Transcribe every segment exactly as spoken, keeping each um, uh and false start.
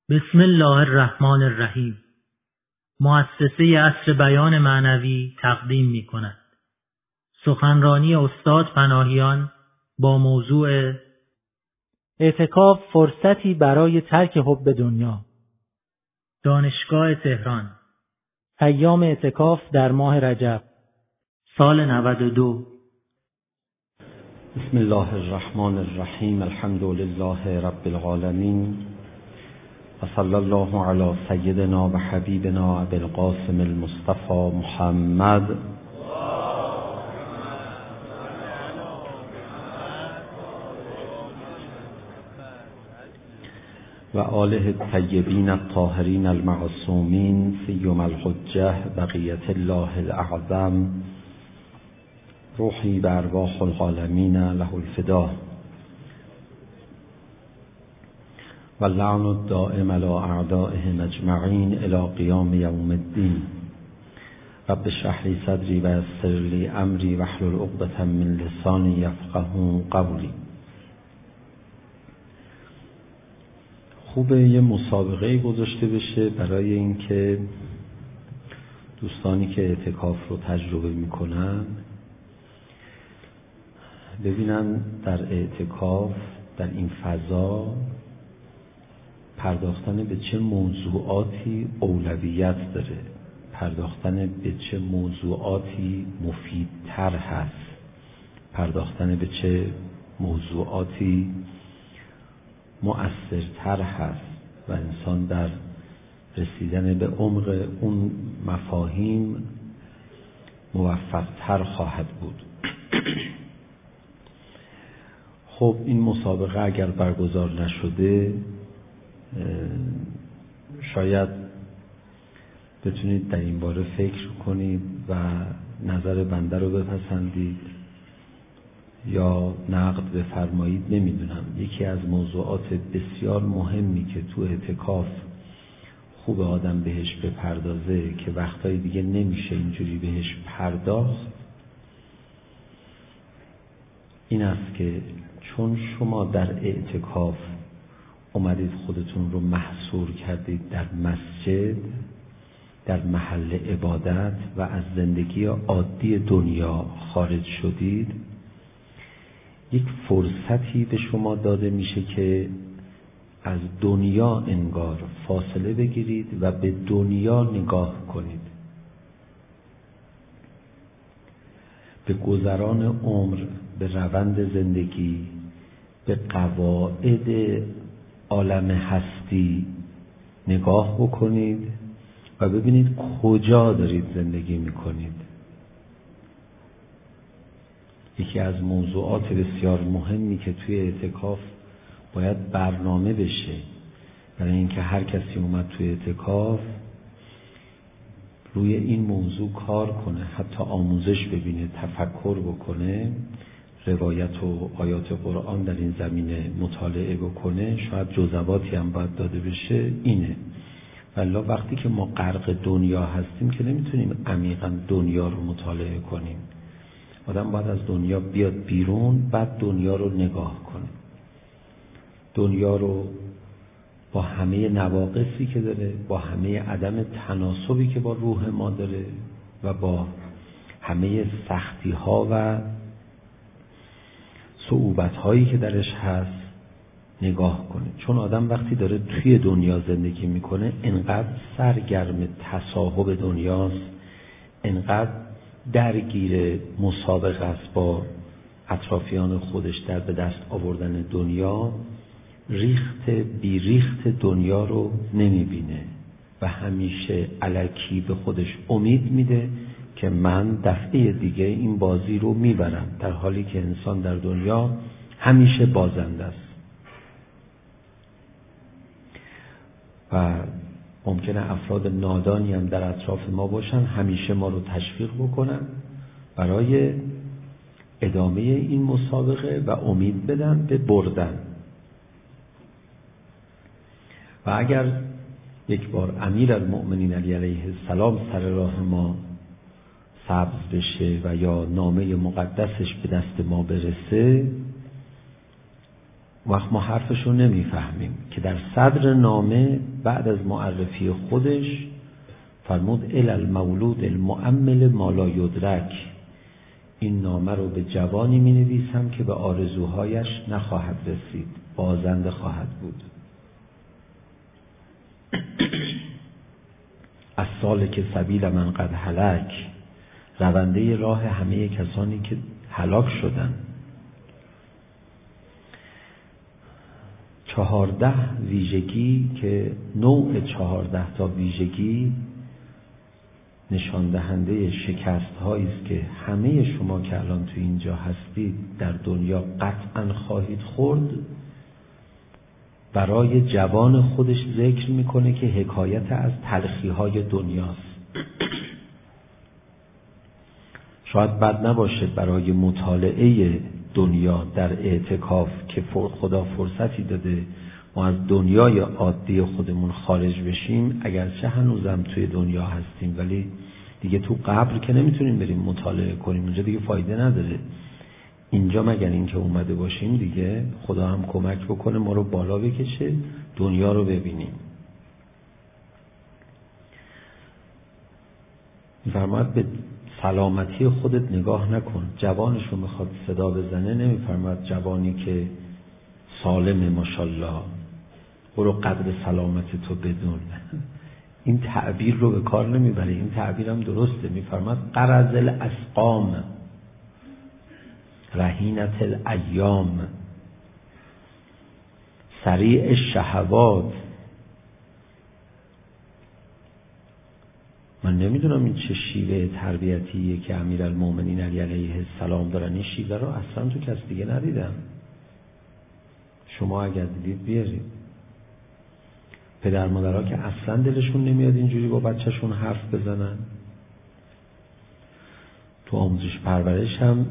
بسم الله الرحمن الرحیم. مؤسسه عصر بیان معنوی تقدیم می کند سخنرانی استاد پناهیان با موضوع اعتکاف فرصتی برای ترک حب دنیا. دانشگاه تهران. ایام اعتکاف در ماه رجب سال نود و دو. بسم الله الرحمن الرحیم. الحمد لله رب العالمین و صلی الله علی سیدنا و حبیبنا ابی القاسم المصطفى محمد و آله الطیبین الطاهرین المعصومین سیم الحجة بقیة الله الاعظم روحی و ارواح العالمین له الفدا و اللعن الدائم علی اعدائهم اجمعین الی قیام یوم الدین. رب اشرح لی صدری و یسر لی امری واحلل عقدة من لسانی یفقهوا قولی. خوبه یه مسابقه گذاشته بشه برای اینکه دوستانی که اعتکاف رو تجربه میکنن ببینن در اعتکاف در این فضا پرداختن به چه موضوعاتی اولویت داره، پرداختن به چه موضوعاتی مفیدتر هست، پرداختن به چه موضوعاتی مؤثرتر هست و انسان در رسیدن به عمق اون مفاهیم موفقتر خواهد بود. خب این مسابقه اگر برگزار نشده شاید بتونید در این باره فکر کنید و نظر بنده رو بپسندید یا نقد بفرمایید، نمیدونم. یکی از موضوعات بسیار مهمی که تو اعتکاف خوب آدم بهش بپردازه که وقتایی دیگه نمیشه اینجوری بهش پرداخت این است که چون شما در اعتکاف اومدید خودتون رو محصور کردید در مسجد، در محل عبادت و از زندگی عادی دنیا خارج شدید، یک فرصتی به شما داده میشه که از دنیا انگار فاصله بگیرید و به دنیا نگاه کنید، به گذران عمر، به روند زندگی، به قواعد عالم هستی نگاه بکنید و ببینید کجا دارید زندگی میکنید. یکی از موضوعات بسیار مهمی که توی اعتکاف باید برنامه بشه برای اینکه هر کسی اومد توی اعتکاف روی این موضوع کار کنه، حتی آموزش ببینه، تفکر بکنه، روایت و آیات قرآن در این زمینه مطالعه بکنه. شاید جزواتی هم باید داده بشه. اینه والله وقتی که ما غرق دنیا هستیم که نمیتونیم عمیقاً دنیا رو مطالعه کنیم. آدم باید از دنیا بیاد بیرون، بعد دنیا رو نگاه کنه، دنیا رو با همه نواقصی که داره، با همه عدم تناسبی که با روح ما داره و با همه سختی ها و صعوبت هایی که درش هست نگاه کنه. چون آدم وقتی داره توی دنیا زندگی میکنه انقدر سرگرم تصاحب دنیاست، انقدر درگیر مسابقه است با اطرافیان خودش در به دست آوردن دنیا، ریخت بی ریخت دنیا رو نمیبینه و همیشه الکی به خودش امید میده که من دفعه دیگه این بازی رو میبرم، در حالی که انسان در دنیا همیشه بازنده است. و ممکنه افراد نادانی هم در اطراف ما باشن، همیشه ما رو تشویق بکنن برای ادامه این مسابقه و امید بدن به بردن. و اگر یک بار امیرالمؤمنین علی علیه السلام سر راه ما سبز بشه و یا نامه مقدسش به دست ما برسه، وقت ما حرفش رو نمیفهمیم که در صدر نامه بعد از معرفی خودش فرمود الی المولود المؤمل ما لا یدرک، این نامه رو به جوانی می نویسم که به آرزوهایش نخواهد رسید، بازنده خواهد بود. از سال که سبیل من قد هلک، رونده راه همه کسانی که هلاک شدن. چهارده ویژگی که نوع چهارده تا ویژگی نشان دهنده شکست هایی است که همه شما که الان تو اینجا هستید در دنیا قطعا خواهید خورد، برای جوان خودش ذکر میکنه که حکایت از تلخی های دنیاست. شاید بد نباشه برای مطالعه دنیا در اعتکاف که خدا فرصتی داده ما از دنیای عادی خودمون خارج بشیم، اگرچه هنوزم توی دنیا هستیم ولی دیگه تو قبر که نمیتونیم بریم مطالعه کنیم، اونجا دیگه فایده نداره. اینجا مگر این که اومده باشیم دیگه خدا هم کمک بکنه ما رو بالا بکشه، دنیا رو ببینیم. میفرماید به سلامتی خودت نگاه نکن. جوانش رو میخواد صدا بزنه، نمیفرماید جوانی که سالمه ماشاءالله برو قدر سلامت تو بدون. این تعبیر رو به کار نمیبره. این تعبیر هم درسته. میفرماید قرض الاسقام رهینت الایام سریع الشهوات. من نمیدونم این چه شیوه تربیتیه که امیرالمومنین علی علیه السلام دارن. این شیوه رو اصلا تو کس دیگه ندیدم. شما اگر دیدید بیارید. پدر مادرها که اصلا دلشون نمیاد اینجوری با بچهشون حرف بزنن. تو آموزش پرورش هم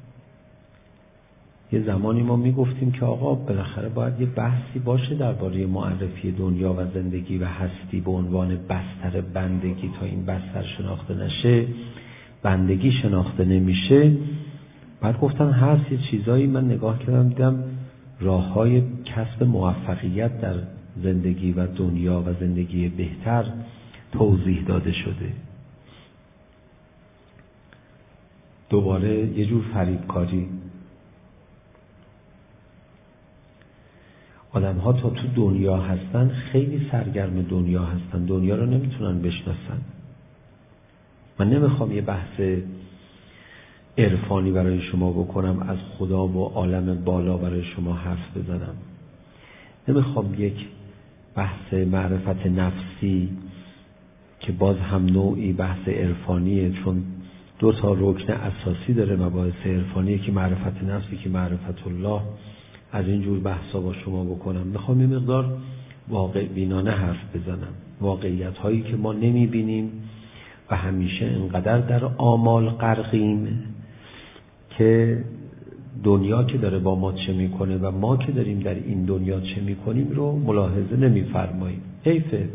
یه زمانی ما میگفتیم که آقا بالاخره باید یه بحثی باشه درباره معرفی دنیا و زندگی و هستی به عنوان بستر بندگی. تا این بستر شناخته نشه بندگی شناخته نمیشه. بعد گفتن هست یه چیزایی، من نگاه کردم دیدم راه‌های کسب موفقیت در زندگی و دنیا و زندگی بهتر توضیح داده شده. دوباره یه جور فریبکاری. آدم ها تا تو دنیا هستن خیلی سرگرم دنیا هستن، دنیا رو نمیتونن بشناسن. من نمیخوام یه بحث عرفانی برای شما بکنم، از خدا و عالم بالا برای شما حرف بزنم. نمیخوام یک بحث معرفت نفسی که باز هم نوعی بحث عرفانیه، چون دو تا رکن اساسی داره مباحث عرفانی که معرفت نفسی که معرفت الله، از این جور بحثا با شما بکنم. میخوام یه مقدار واقع بینانه حرف بزنم. واقعیت هایی که ما نمی بینیم و همیشه انقدر در آمال غرقیم که دنیا که داره با ما چه میکنه و ما که داریم در این دنیا چه میکنیم رو ملاحظه نمیفرماییم. حیفه.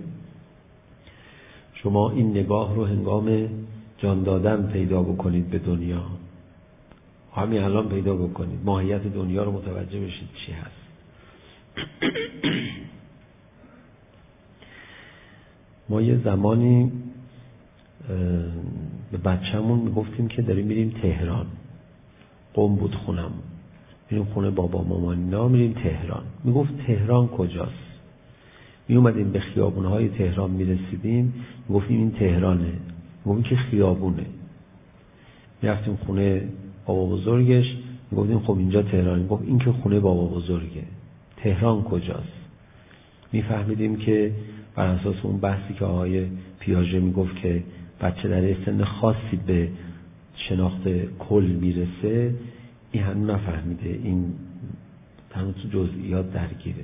شما این نگاه رو هنگام جان دادن پیدا بکنید به دنیا. همین الان پیدا بکنید، ماهیت دنیا رو متوجه بشید چی هست. ما یه زمانی به بچه‌مون میگفتیم که داریم میریم تهران. قم بود خونم، میریم خونه بابا مامانینا، میریم تهران. میگفت تهران کجاست؟ می اومدیم به خیابونهای تهران میرسیدیم، میگفتیم این تهرانه. میگفتیم که خیابونه. میرفتیم خونه بابا بزرگش، میگفتیم خب اینجا تهران. میگفت این که خونه بابا بزرگه. تهران کجاست؟ میفهمیدیم که بر اساس اون بحثی که آقای پیاژه میگفت که بچه در سن خاصی به شناخت کل میرسه، این هنوز نفهمیده، این هنوز تو جزئیات درگیره.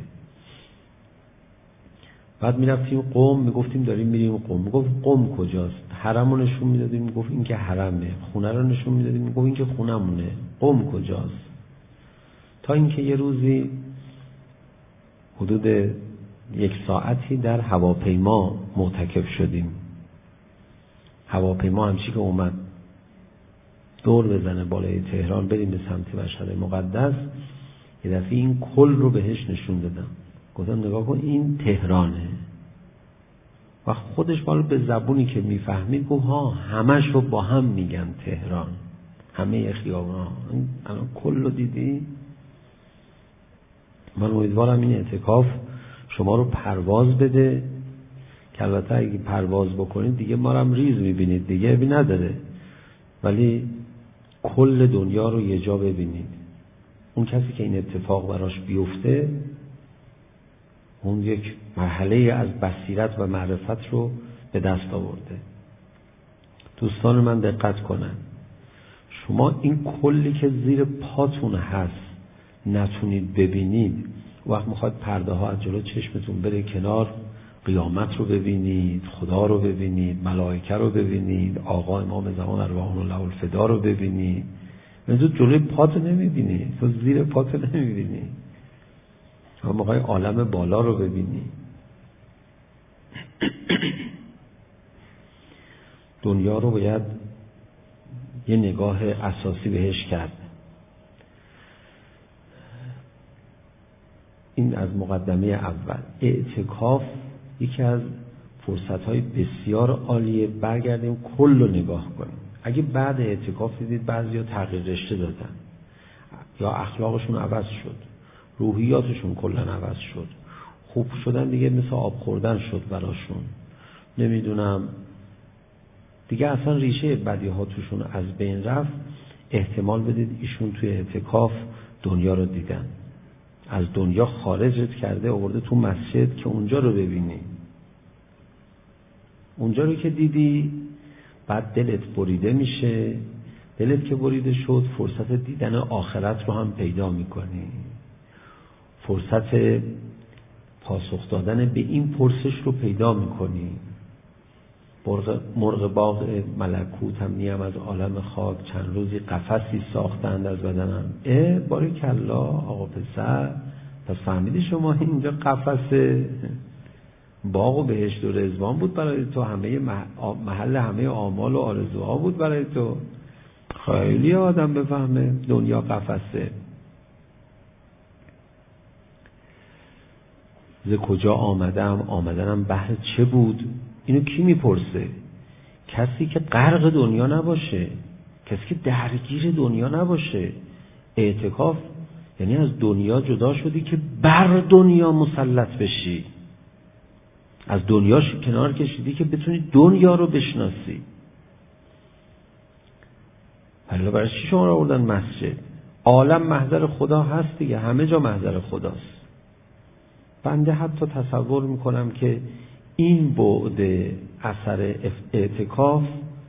بعد میرفتیم قم، میگفتیم داریم میریم قم. میگفت قم کجاست؟ حرم رو نشون میدادیم، میگفت این که حرمه. خونه رو نشون میدادیم، میگفت این که خونمونه. قم کجاست؟ تا اینکه یه روزی حدود یک ساعتی در هواپیما معتکف شدیم. هواپیما همچی که اومد دور بزنه بالای تهران بریم به سمت مشهد مقدس، یه دفعه این کل رو بهش نشون دادم، گفتم نگاه کن این تهرانه. و خودش بالا به زبونی که میفهمید گفت ها همش رو با هم میگن تهران، همه خیابان. الان کل رو دیدی؟ من امیدوارم این اعتکاف شما رو پرواز بده، که البته اگه پرواز بکنید دیگه ما رو هم ریز میبینید دیگه، بی نداره، ولی کل دنیا رو یه جا ببینید. اون کسی که این اتفاق براش بیفته اون یک مرحله از بصیرت و معرفت رو به دست آورده. دوستان من دقت کنن، شما این کلی که زیر پاتون هست نتونید ببینید، وقت میخواد پرده ها از جلو چشمتون بره کنار، قیامت رو ببینید، خدا رو ببینید، ملائکه رو ببینید، آقا امام زمان ارواحهم الله الفدا رو ببینید، تو جلوی پات نمیبینی، تو زیر پات نمیبینی، اما موقعی عالم بالا رو ببینی. دنیا رو باید یه نگاه اساسی بهش کرد. این از مقدمه اول. اعتکاف یکی از فرصت‌های بسیار عالیه. برگردیم کل رو نگاه کنیم. اگه بعد اعتکاف دیدید بعضیا تغییر رشته دادن یا اخلاقشون عوض شد، روحیاتشون کلا عوض شد، خوب شدن دیگه مثل آب خوردن شد براشون، نمیدونم دیگه اصلا ریشه بدی ها توشون از بین رفت، احتمال بدید ایشون توی اعتکاف دنیا رو دیدن، از دنیا خارجت کرده آورده تو مسجد که اونجا رو ببینی. اونجا رو که دیدی بعد دلت بریده میشه، دلت که بریده شد فرصت دیدن آخرت رو هم پیدا میکنی، فرصت پاسخ دادن به این پرسش رو پیدا میکنی. مرغ باغ ملکوت هم نیم از عالم خاک، چند روزی قفسی ساختند از بدنم. اه باریکالله آقا پسر، پس فهمیدی شما اینجا قفس باغ و بهشت و رضوان بود برای تو، همه محل همه آمال و آرزوها بود برای تو. خیلی آدم بفهمه دنیا قفسه. ز کجا آمدم، آمدنم بهر چه بود؟ اینو کی میپرسه؟ کسی که غرق دنیا نباشه، کسی که درگیر دنیا نباشه. اعتکاف یعنی از دنیا جدا شدی که بر دنیا مسلط بشی، از دنیاش کنار کشیدی که بتونی دنیا رو بشناسی. حالا برای چی شما رو آوردن مسجد؟ عالم محضر خدا هست دیگه، همه جا محضر خداست. بنده حتی تصور میکنم که این بعد اثر اعتکاف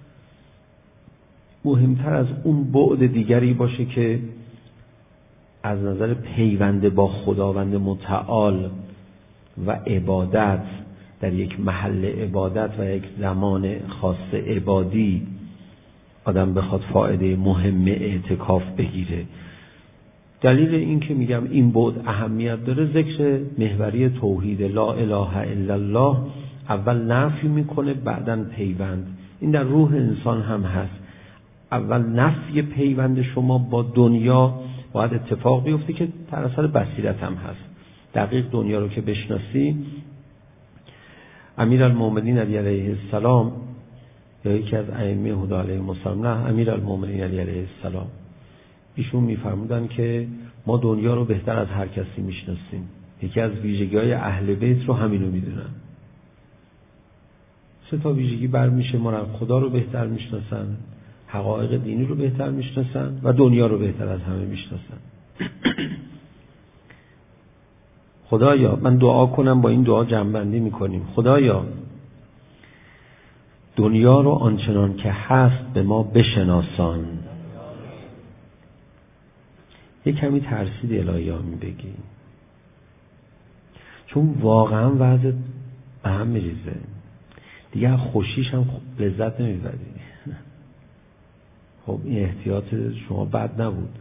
مهمتر از اون بعد دیگری باشه که از نظر پیوند با خداوند متعال و عبادت در یک محل عبادت و یک زمان خاص عبادی آدم بخواد فایده مهم اعتکاف بگیره. دلیل این که میگم این بعد اهمیت داره، ذکر محوری توحید لا اله الا الله، اول نفی میکنه بعدن پیوند. این در روح انسان هم هست، اول نفی پیوند شما با دنیا باید اتفاق بیفته که در اثر بصیرت هم هست. دقیق دنیا رو که بشناسی، امیرالمومنین علی علیه السلام یا یکی از ائمه هدی علیهم السلام، نه امیرالمومنین علی علیه السلام، ایشون میفرمودن که ما دنیا رو بهتر از هر کسی میشناسیم. یکی از ویژگی‌های اهل بیت رو همینو میدونن. سه تا ویژگی برمیشه، ما خدا رو بهتر میشناسن، حقایق دینی رو بهتر میشناسن و دنیا رو بهتر از همه میشناسن. خدایا، من دعا کنم، با این دعا جمع‌بندی میکنیم. خدایا دنیا رو آنچنان که هست به ما بشناسان. یه کمی ترسید الهی ها میبگی، چون واقعا وضع به هم میریزه دیگه، خوشیش هم لذت نمیبری. خب این احتیاط شما بد نبود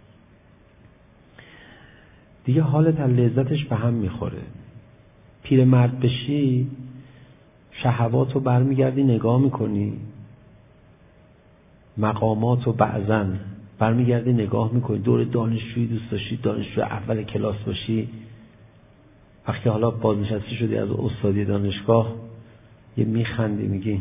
دیگه، حالت از لذتش به هم میخوره. پیر مرد بشی شهوات رو برمیگردی نگاه میکنی، مقامات رو بعضن برمیگردی نگاه میکنی دور دانشجویی دوست داشتی، دانشجو اول کلاس باشی، وقتی حالا بازنشسته شدی از استادی دانشگاه یه میخندی میگی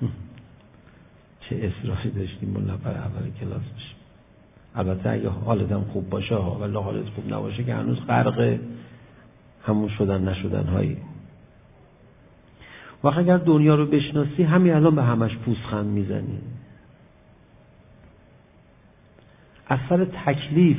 چه اصراری داشتیم ما نفر اول کلاس باشیم. البته اگه حالت هم خوب باشه ها، ولی حالت خوب نباشه که هنوز غرق همون شدن نشدن هایی. وقت اگر دنیا رو بشناسی همین الان به همش پوزخند میزنی. اثر تکلیف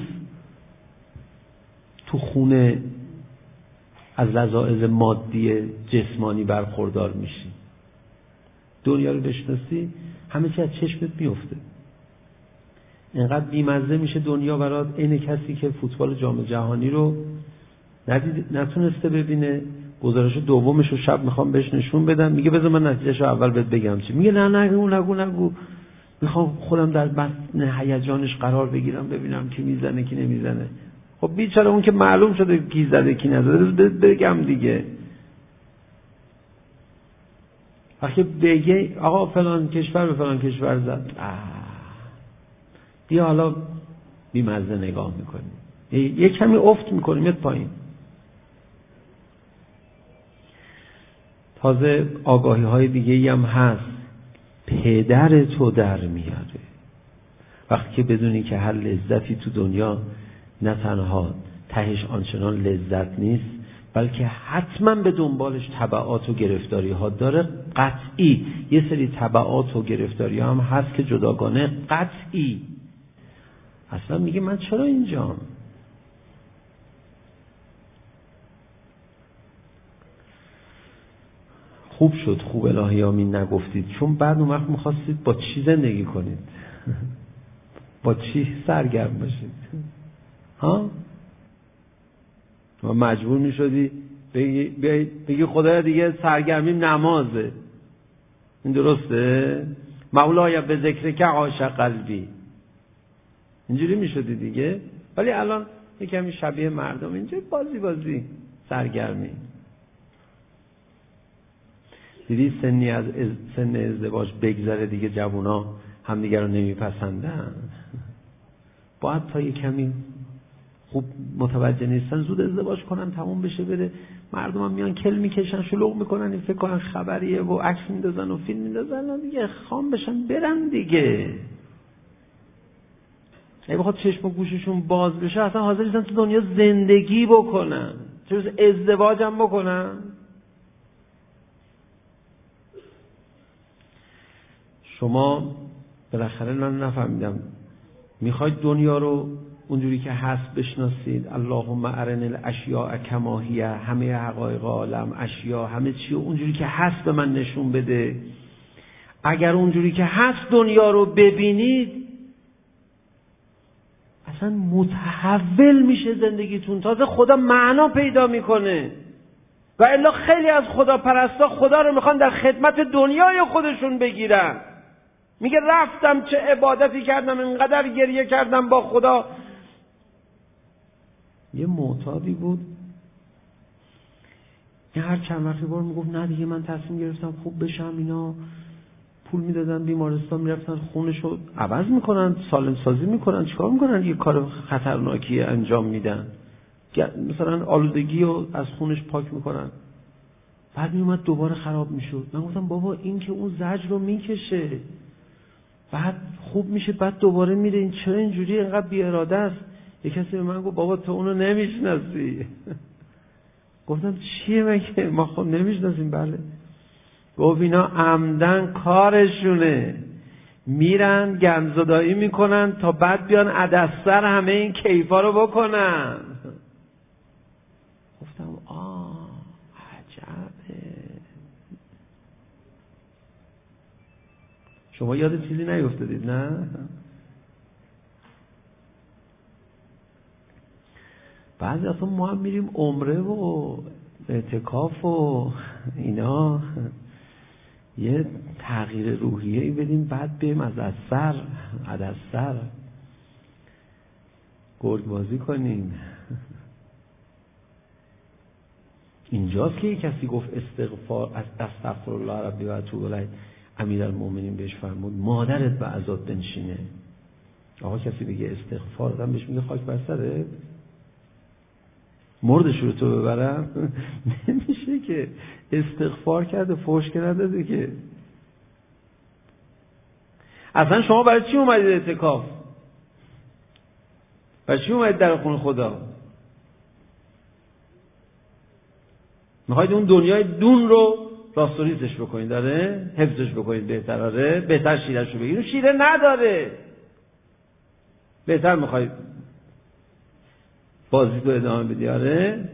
تو خونه از لذاذ مادی جسمانی برخوردار میشی. دنیا رو بشناسی همه چی از چشمت میفته. اینقدر بیمزه میشه دنیا برات، عین کسی که فوتبال جام جهانی رو ندید نتونسته ببینه، گزارش دومش رو شب میخوام بهش نشون بدم، میگه بذار من نتیجهشو اول بهت بگم چی. میگه نه نگو نگو نگو، میخوام خودم در بطن هیجانش قرار بگیرم ببینم کی میزنه کی نمیزنه. خب بیچاره اون که معلوم شده کی زده کی نزده، بگم دیگه. وقتی بگه آقا فلان کشور به فلان کشور زد، دیگه حالا بیمزه نگاه میکنی، یه کمی افت میکنی میاد پایین. تازه آگاهی های دیگه هم هست، پدر تو در میاره. وقتی که بدونی که هر لذتی تو دنیا نه تنها تهش آنچنان لذت نیست، بلکه حتما به دنبالش تبعات و گرفتاری ها داره، قطعی یه سری تبعات و گرفتاری ها هم هست که جداگانه قطعی. اصلا میگه من چرا اینجام؟ خوب شد خوب الهی آمین نگفتید، چون بعد اون وقت میخواستید با چی زندگی کنید؟ با چی سرگرم باشید؟ ها؟ و مجبور میشدی بگی, بگی خدایا دیگه سرگرمیم نمازه. این درسته؟ مولایا به ذکر که عاشق قلبی، اینجوری میشدی دیگه. ولی الان یه کمی شبیه مردم، اینجا بازی بازی سرگرمی. دیدی سنی از سن ازدواج بگذره دیگه جوونا همدیگه رو نمیپسندن. باید تا یه کمی خوب متوجه نیستن زود ازدواج کنن تموم بشه بره. مردم هم میان کل میکشن شلوغ میکنن، این فکر کنن خبریه و عکس میندازن و فیلم میندازن و دیگه خام بشن برن دیگه. اگه بخواد چشم و گوششون باز بشه اصلا حاضر نیستن تو دنیا زندگی بکنن، چرا ازدواج هم بکنن. شما بالاخره من نفهمیدم میخواید دنیا رو اونجوری که هست بشناسید. اللهم ارنی الاشیاء کما هی، همه حقایق عالم اشیا همه چی اونجوری که هست به من نشون بده. اگر اونجوری که هست دنیا رو ببینید اصلا متحول میشه زندگیتون، تازه خدا معنا پیدا میکنه. و الا خیلی از خدا پرستا خدا رو میخوان در خدمت دنیای خودشون بگیرن. میگه رفتم چه عبادتی کردم، اینقدر گریه کردم با خدا. یه معتادی بود یه هر چند وقتی بار میگفت نه دیگه من تصمیم گرفتم خوب بشم. اینا پول میدادن بیمارستان میرفتن خونشو عوض میکنن، سالم سازی میکنن، چیکار میکنن؟ یه کار خطرناکی انجام میدن، مثلا آلودگی رو از خونش پاک میکنن. بعد میومد دوباره خراب میشد. من گفتم بابا این که اون زجر رو میکشه بعد خوب میشه بعد دوباره میره، این چرا اینجوری اینقدر بی اراده است؟ یه کسی به من گفت بابا تو اونو نمیشناسی. گفتم چیه مگه؟ ما خب نمیشناسیم. بله. گفت اینا عمدن کارشونه، میرن گندزدایی میکنن تا بعد بیان عدسر همه این کیفا رو بکنن. گفتم آه عجبه. شما یاد چیزی نیفتادید نه؟ بعضی اصلا ما هم میریم عمره و اعتکاف و اینا یه تغییر روحیه‌ای بدیم بعد بریم از اثر از اثر گرگ بازی کنیم. اینجاست که کسی گفت استغفار از استغفر الله ربی و اتوب الیه، امیرالمومنین بهش فرمود مادرت به عذاب بنشینه. آقا کسی بگه استغفار، آدم بهش میگه خاک بر سره، مردش رو تو ببرم. نمیشه که. استغفار کرده، فحش که نداده که. اصلا شما برای چی اومدید اعتکاف؟ برای چی اومدید در خونه خدا؟ میخواید اون دنیای دون رو راستوریزش بکنید، داره حفظش بکنید، بهتر آره بهتر شیرش رو بگیرید. شیره نداره، بهتر میخواید بازی تو ادامه بدی. آره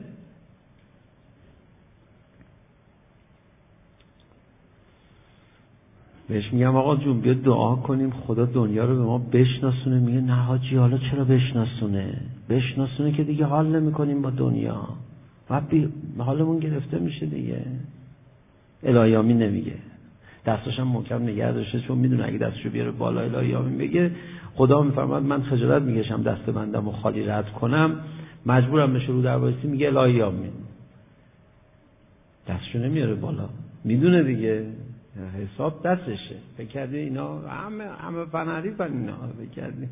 بهش میگم آقا جون بیا دعا کنیم خدا دنیا رو به ما بشناسونه. میگه نه حاجی حالا چرا بشناسونه؟ بشناسونه که دیگه حال نمی کنیم با دنیا و بی... حالمون گرفته میشه دیگه. الهیامی نمیگه، دستش هم محکم نگه داشته، چون میدونه اگه دستشو بیاره بالا الهیامی بگه خدا میفرماد من خجالت میکشم دست بندم و خالی رد کنم، مجبورم بشه رو در وایسی. میگه الهیامی دستشو نمیاره بالا، میدونه دیگه حساب دستشه. فکر کردی اینا همه همه فنحریفن اینا؟ فکر کردی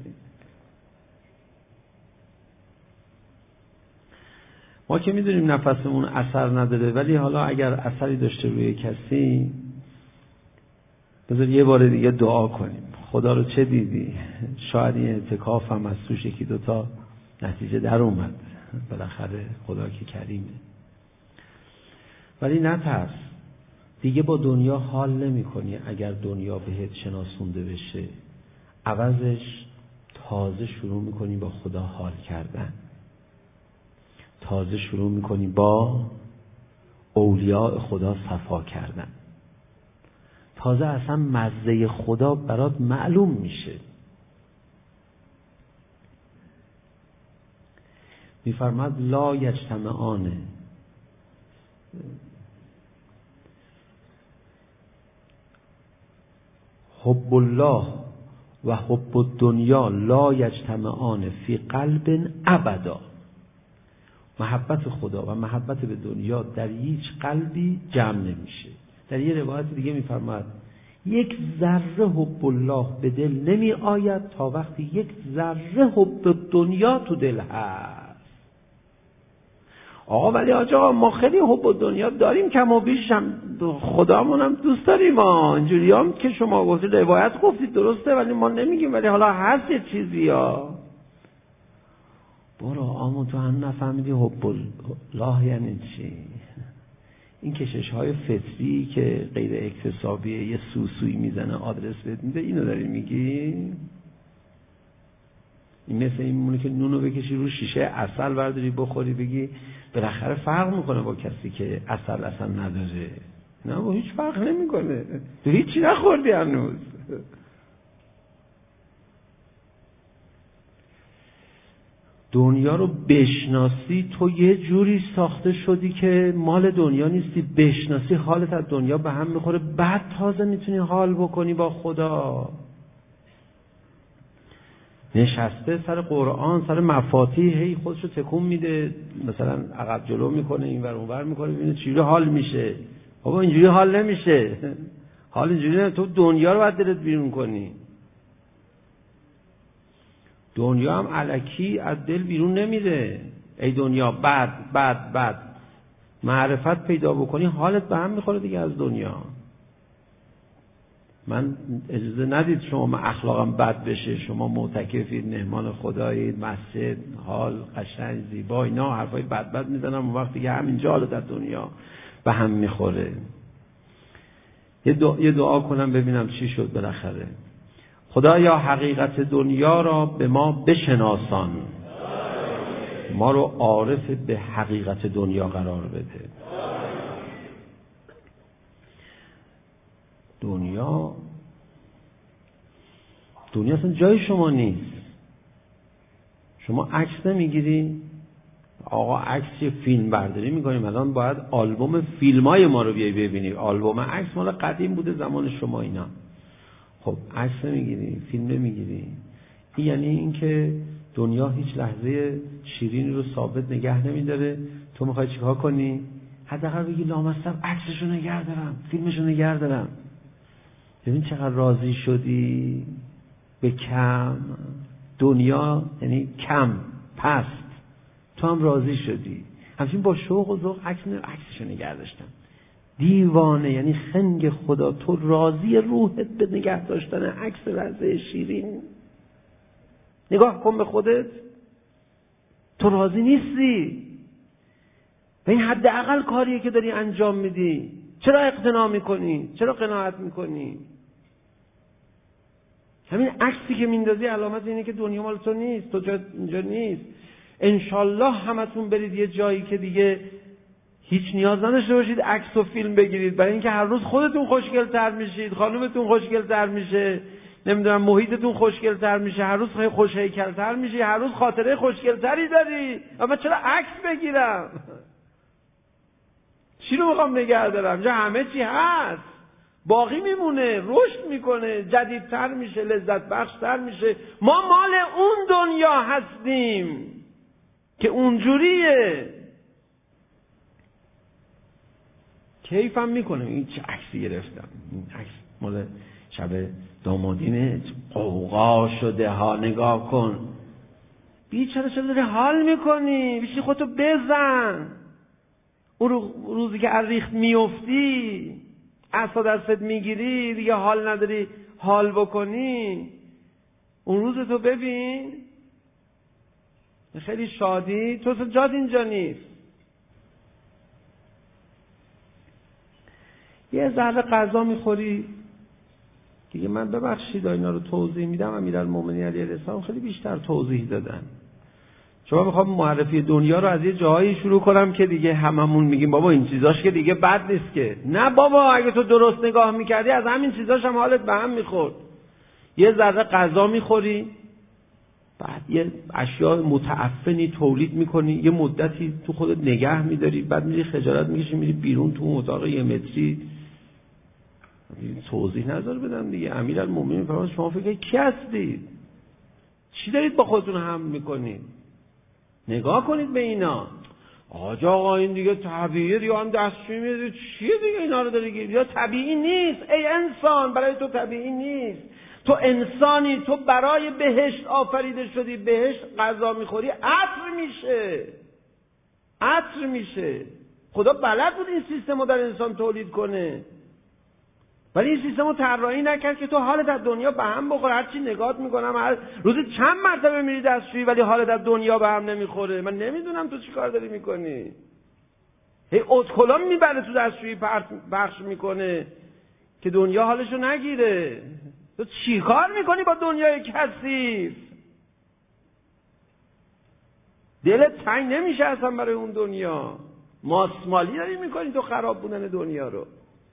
ما که میدونیم نفسمون اثر نداره، ولی حالا اگر اثری داشته روی کسی بذار یه بار دیگه دعا کنیم. خدا رو چه دیدی؟ شاید این اعتکاف هم از توش یکی دوتا نتیجه در اومد، بالاخره خدا که کریمه. ولی نترس، دیگه با دنیا حال نمی کنی. اگر دنیا بهت شناسونده بشه، عوضش تازه شروع میکنی با خدا حال کردن، تازه شروع میکنی با اولیاء خدا صفا کردن، تازه اصلا مزه خدا برات معلوم میشه. میفرماد لا یجتمعان حب الله و حب الدنیا لا یجتمعان فی قلب ابدا. محبت خدا و محبت به دنیا در هیچ قلبی جمع نمیشه. در یه روایت دیگه میفرماد یک ذره حب الله به دل نمی آید تا وقتی یک ذره حب دنیا تو دل هست. آقا ولی آقا ما خیلی حب دنیا داریم، کم و بیش هم خدامون هم دوست داریم. ما اینجوری هم که شما گفتید روایت گفتید درسته، ولی ما نمیگیم، ولی حالا هست یه چیزی ها. برو آمو تو هم نفهمیدی حب الله یعنی چی؟ این کشش های فطری که غیر اکتسابیه، یه سوسوی میزنه آدرس بهت میده، اینو داری میگی؟ این مثل این مونه که نونو بکشی رو شیشه عسل برداری بخوری بگی بالاخره فرق میکنه با کسی که عسل اصلا نداره. نه با هیچ فرق نمیکنه، تو هیچی نخوردی هنوز. دنیا رو بشناسی تو یه جوری ساخته شدی که مال دنیا نیستی. بشناسی حالت از دنیا به هم میخوره، بعد تازه میتونی حال بکنی با خدا. نشسته سر قرآن، سر مفاتیح، هی خودشو تکون میده، مثلا عقب جلو میکنه، این ور اون ور میکنه، ببینه چجوری حال میشه. بابا اینجوری حال نمیشه. حال اینجوری نه، تو دنیا رو باید دلت بیرون کنی. دنیا هم الکی از دل بیرون نمیره. ای دنیا بد بد بد، معرفت پیدا بکنی حالت به هم میخوره دیگه از دنیا. من اجازه ندید شما اخلاقم بد بشه، شما معتکفید، مهمان خدایید، مسجد حال قشنگ زیبا، اینا حرفای بد بد میزنم، اون وقت دیگه همینجا حالت از دنیا به هم میخوره. یه دعا, یه دعا کنم ببینم چی شد بالاخره. خدایا حقیقت دنیا را به ما بشناسان، ما رو عارف به حقیقت دنیا قرار بده. دنیا دنیا اصلا جای شما نیست. شما عکس نمیگیری؟ آقا عکس یه فیلم برداری میکنیم، الان باید آلبوم فیلمای ما رو بیای ببینی. آلبوم عکس مال قدیم بوده زمان شما اینا. خب عکس نمیگیری، فیلم نمیگیری، این یعنی این که دنیا هیچ لحظه شیرینی رو ثابت نگه نمیداره. تو میخوای چیکار کنی؟ حداقل بگی لامصب عکسشو نگه دارم، فیلمشو نگه دارم. ببین چقدر راضی شدی به کم. دنیا یعنی کم، پست، تو هم راضی شدی. همچنین با شوق و ذوق عکس عکسشو نگه داشتم. دیوانه یعنی خنگ خدا، تو راضی روحت به نگه داشتن عکس رضع شیرین؟ نگاه کن به خودت، تو راضی نیستی. و این حداقل کاریه که داری انجام میدی. چرا اقتناع میکنی؟ چرا قناعت میکنی؟ همین عکسی که میندازی علامت اینه که دنیا مال تو نیست، تو جا اینجا نیست. انشالله همتون برید یه جایی که دیگه هیچ نیاز نداشته باشید عکس و فیلم بگیرید، برای اینکه هر روز خودتون خوشگل‌تر میشید، خانومتون خوشگل‌تر میشه، نمیدونم محیطتون خوشگل‌تر میشه، هر روز خوش‌هیکل‌تر میشی، هر روز خاطره خوشگل‌تری داری. اما چرا عکس بگیرم؟ چی رو میخوام نگه دارم؟ جا همه چی هست، باقی میمونه، رشد میکنه، جدیدتر میشه، لذت بخشتر میشه. ما مال اون دنیا هستیم که اونجوریه. کیفم میکنم این چه عکسی گرفتم، این عکس مال شب دامادینه، قوقا شده ها، نگاه کن. بیچاره چرا داری حال میکنی؟ بیشی خودتو بزن. اون روزی که از ریخت میفتی، عصا دستت میگیری، دیگه حال نداری حال بکنی، اون روز تو ببین خیلی شادی، تو جات اینجا نیست. یه ذره غذا میخوری دیگه. من ببخشید اینا رو توضیح میدم، امیرالمومنین علیه السلام خیلی بیشتر توضیح دادن. شما میخوام معرفی دنیا رو از یه جایی شروع کنم که دیگه هممون میگیم بابا این چیزاش که دیگه بد نیست که. نه بابا، اگه تو درست نگاه میکردی از همین چیزاش هم حالت به هم میخورد. یه ذره غذا میخوری، بعد یه اشیاء متعفنی تولید میکنی، یه مدتی تو خودت نگه میداری، بعد میری خجالت میکشی میری بیرون تو اتاق یه متری. توضیح نظر بدم دیگه. امیرالمومنین فرمود شما فکر کی هستید؟ چی دارید با خودتون حمل میکنید؟ نگاه کنید به اینا. آجا آقا این دیگه طبیعیه دیگه، هم دستشویی میده چیه دیگه اینا رو داری گیر؟ یا طبیعی نیست ای انسان، برای تو طبیعی نیست. تو انسانی، تو برای بهشت آفریده شدی. بهشت غذا میخوری عطر میشه، عطر میشه. خدا بلد بود این سیستم رو در انسان تولید کنه، ولی این سیستم رو طراحی نکرد که تو حالت از دنیا به هم بخوره. هرچی نگات میکنم هر روزی چند مرتبه میری دستشویی ولی حالت از دنیا به هم نمیخوره. من نمیدونم تو چی کار داری میکنی. هی ادکلا میبره تو دستشویی پخش میکنه که دنیا حالشو نگیره. تو چی کار میکنی با دنیای کثیف؟ دلت تنگ نمیشه اصلا برای اون دنیا؟ ماسمالی داری میکنی تو خراب بودن دنیا رو.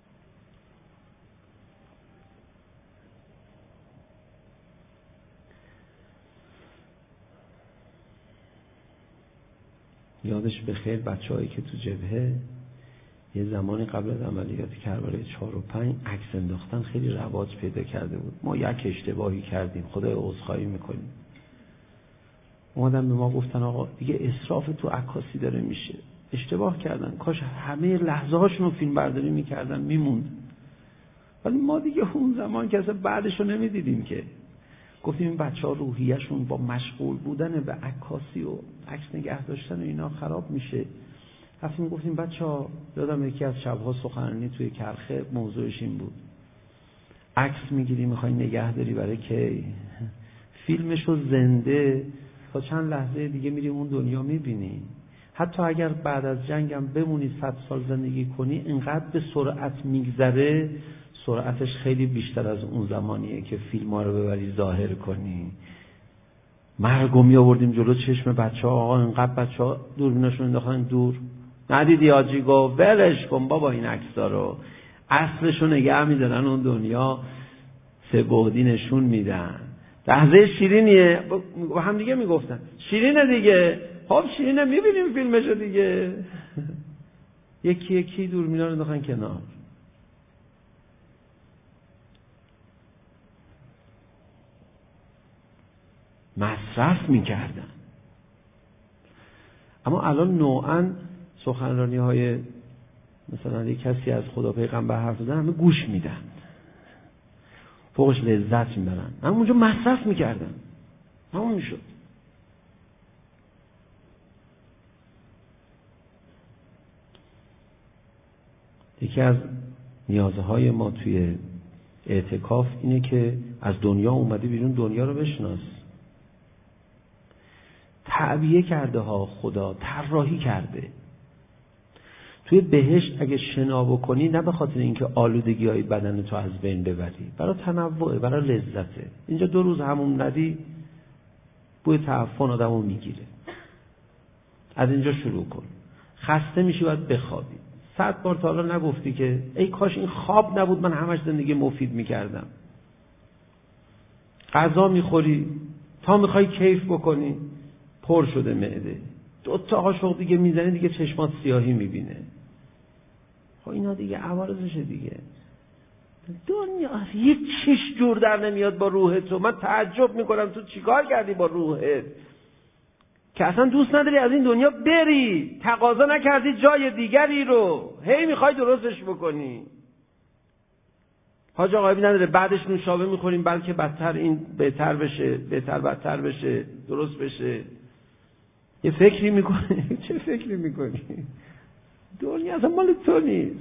یادش بخیر بچه‌هایی که تو جبهه یه زمانی قبل از عملیات کربلای چهار و پنج عکس انداختن خیلی رواج پیدا کرده بود. ما یک اشتباهی کردیم، خدای عذرخواهی میکنیم. اومدن به ما گفتن آقا دیگه اسراف تو عکاسی داره میشه، اشتباه کردن، کاش همه لحظه هاشون رو فیلم برداری میکردن میموند. ولی ما دیگه اون زمان که اصلا بعدش رو نمیدیدیم که. گفتیم این بچه ها روحیه‌شون با مشغول بودن به عکاسی و عکس نگه داشتن و اینا خراب میشه. رفتیم گفتیم بچه ها، یادم یکی از شبها سخنرانی توی کرخه موضوعش این بود، عکس میگیری میخوای نگه داری برای کی؟ فیلمشو زنده تا چند لحظه دیگه میری اون دنیا میبینی. حتی اگر بعد از جنگم بمونی صد سال زندگی کنی، اینقدر به سرعت میگذره، سرعتش خیلی بیشتر از اون زمانیه که فیلم ها رو ببری ظاهر کنی. مرگو می آوردیم جلو چشم بچه ها. آقا اینقدر بچه ها دوربیناشون انداختن دور، ندیدی آجی گو ولش کن بابا این عکس‌ها رو، اصلشو نگه میدارن اون دنیا، سه بعدی نشون میدن. لحظه شیرینیه، با هم دیگه میگفتن شیرینه دیگه. خب شیرینه، میبینیم فیلمشو دیگه. یکی یکی دوربینا رو انداختن کنار. مصرف میکردن. اما الان نوعاً سخنرانی های مثلا یک کسی از خدا پیغمبر حرف زدن همه گوش میدن، فوقش لذت میبرن. اما اونجا مصرف میکردن. همون میشد. یکی از نیازهای ما توی اعتکاف اینه که از دنیا اومده بیرون، دنیا رو بشناس. تعبیه کرده ها خدا، طراحی کرده. توی بهشت اگه شنا بکنی نه به خاطر اینکه آلودگی های بدن تو از بین ببری، برای تنوعه، برای لذته. اینجا دو روز همون ندی بوی تعفن آدمو میگیره. از اینجا شروع کن. خسته میشی باید بخوابی. صد بار تا حالا نگفتی که ای کاش این خواب نبود من همش زندگی مفید میکردم؟ غذا میخوری تا میخوای کیف بکنی پر شده معده، دو تا قاشق دیگه میزنی دیگه چشمات سیاهی میبینه. خب اینا دیگه عوارضشه دیگه. دنیا یک چیش جور در نمیاد با روحت. تو من تعجب میکنم تو چیکار کردی با روحت که اصلا دوست نداری از این دنیا بری، تقاضا نکردی جای دیگری رو، هی میخوای درستش بکنی. حاج آقایی نداره بعدش نوشابه میخوریم بلکه بدتر این بهتر بشه، بهتر بدتر بشه، درست بشه. یه فکری میکنی. چه فکری میکنی؟ دنیا اصلا مال تو نیست.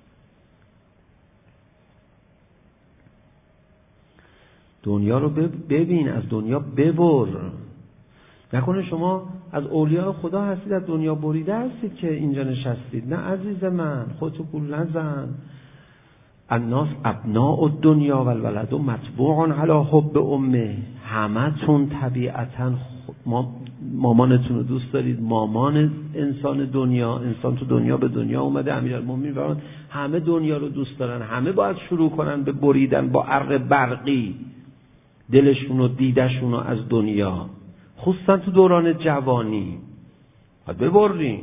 دنیا رو ببین، از دنیا ببر. نکنه شما از اولیاء خدا هستید، از دنیا بریده هستید که اینجا نشستید. نه عزیز من، خودتو گول نزن. الناس ابناء الدنیا و الولد مطبوع علی حب امه. همتون طبیعتا ما مامانتون رو دوست دارید. مامان انسان دنیا، انسان تو دنیا به دنیا اومده. امیرالمومنین فرمود همه دنیا رو دوست دارن، همه باید شروع کنن به بریدن با ارغ برقی دلشون و دیدشون رو از دنیا، خصوصا تو دوران جوانی. باید ببریم.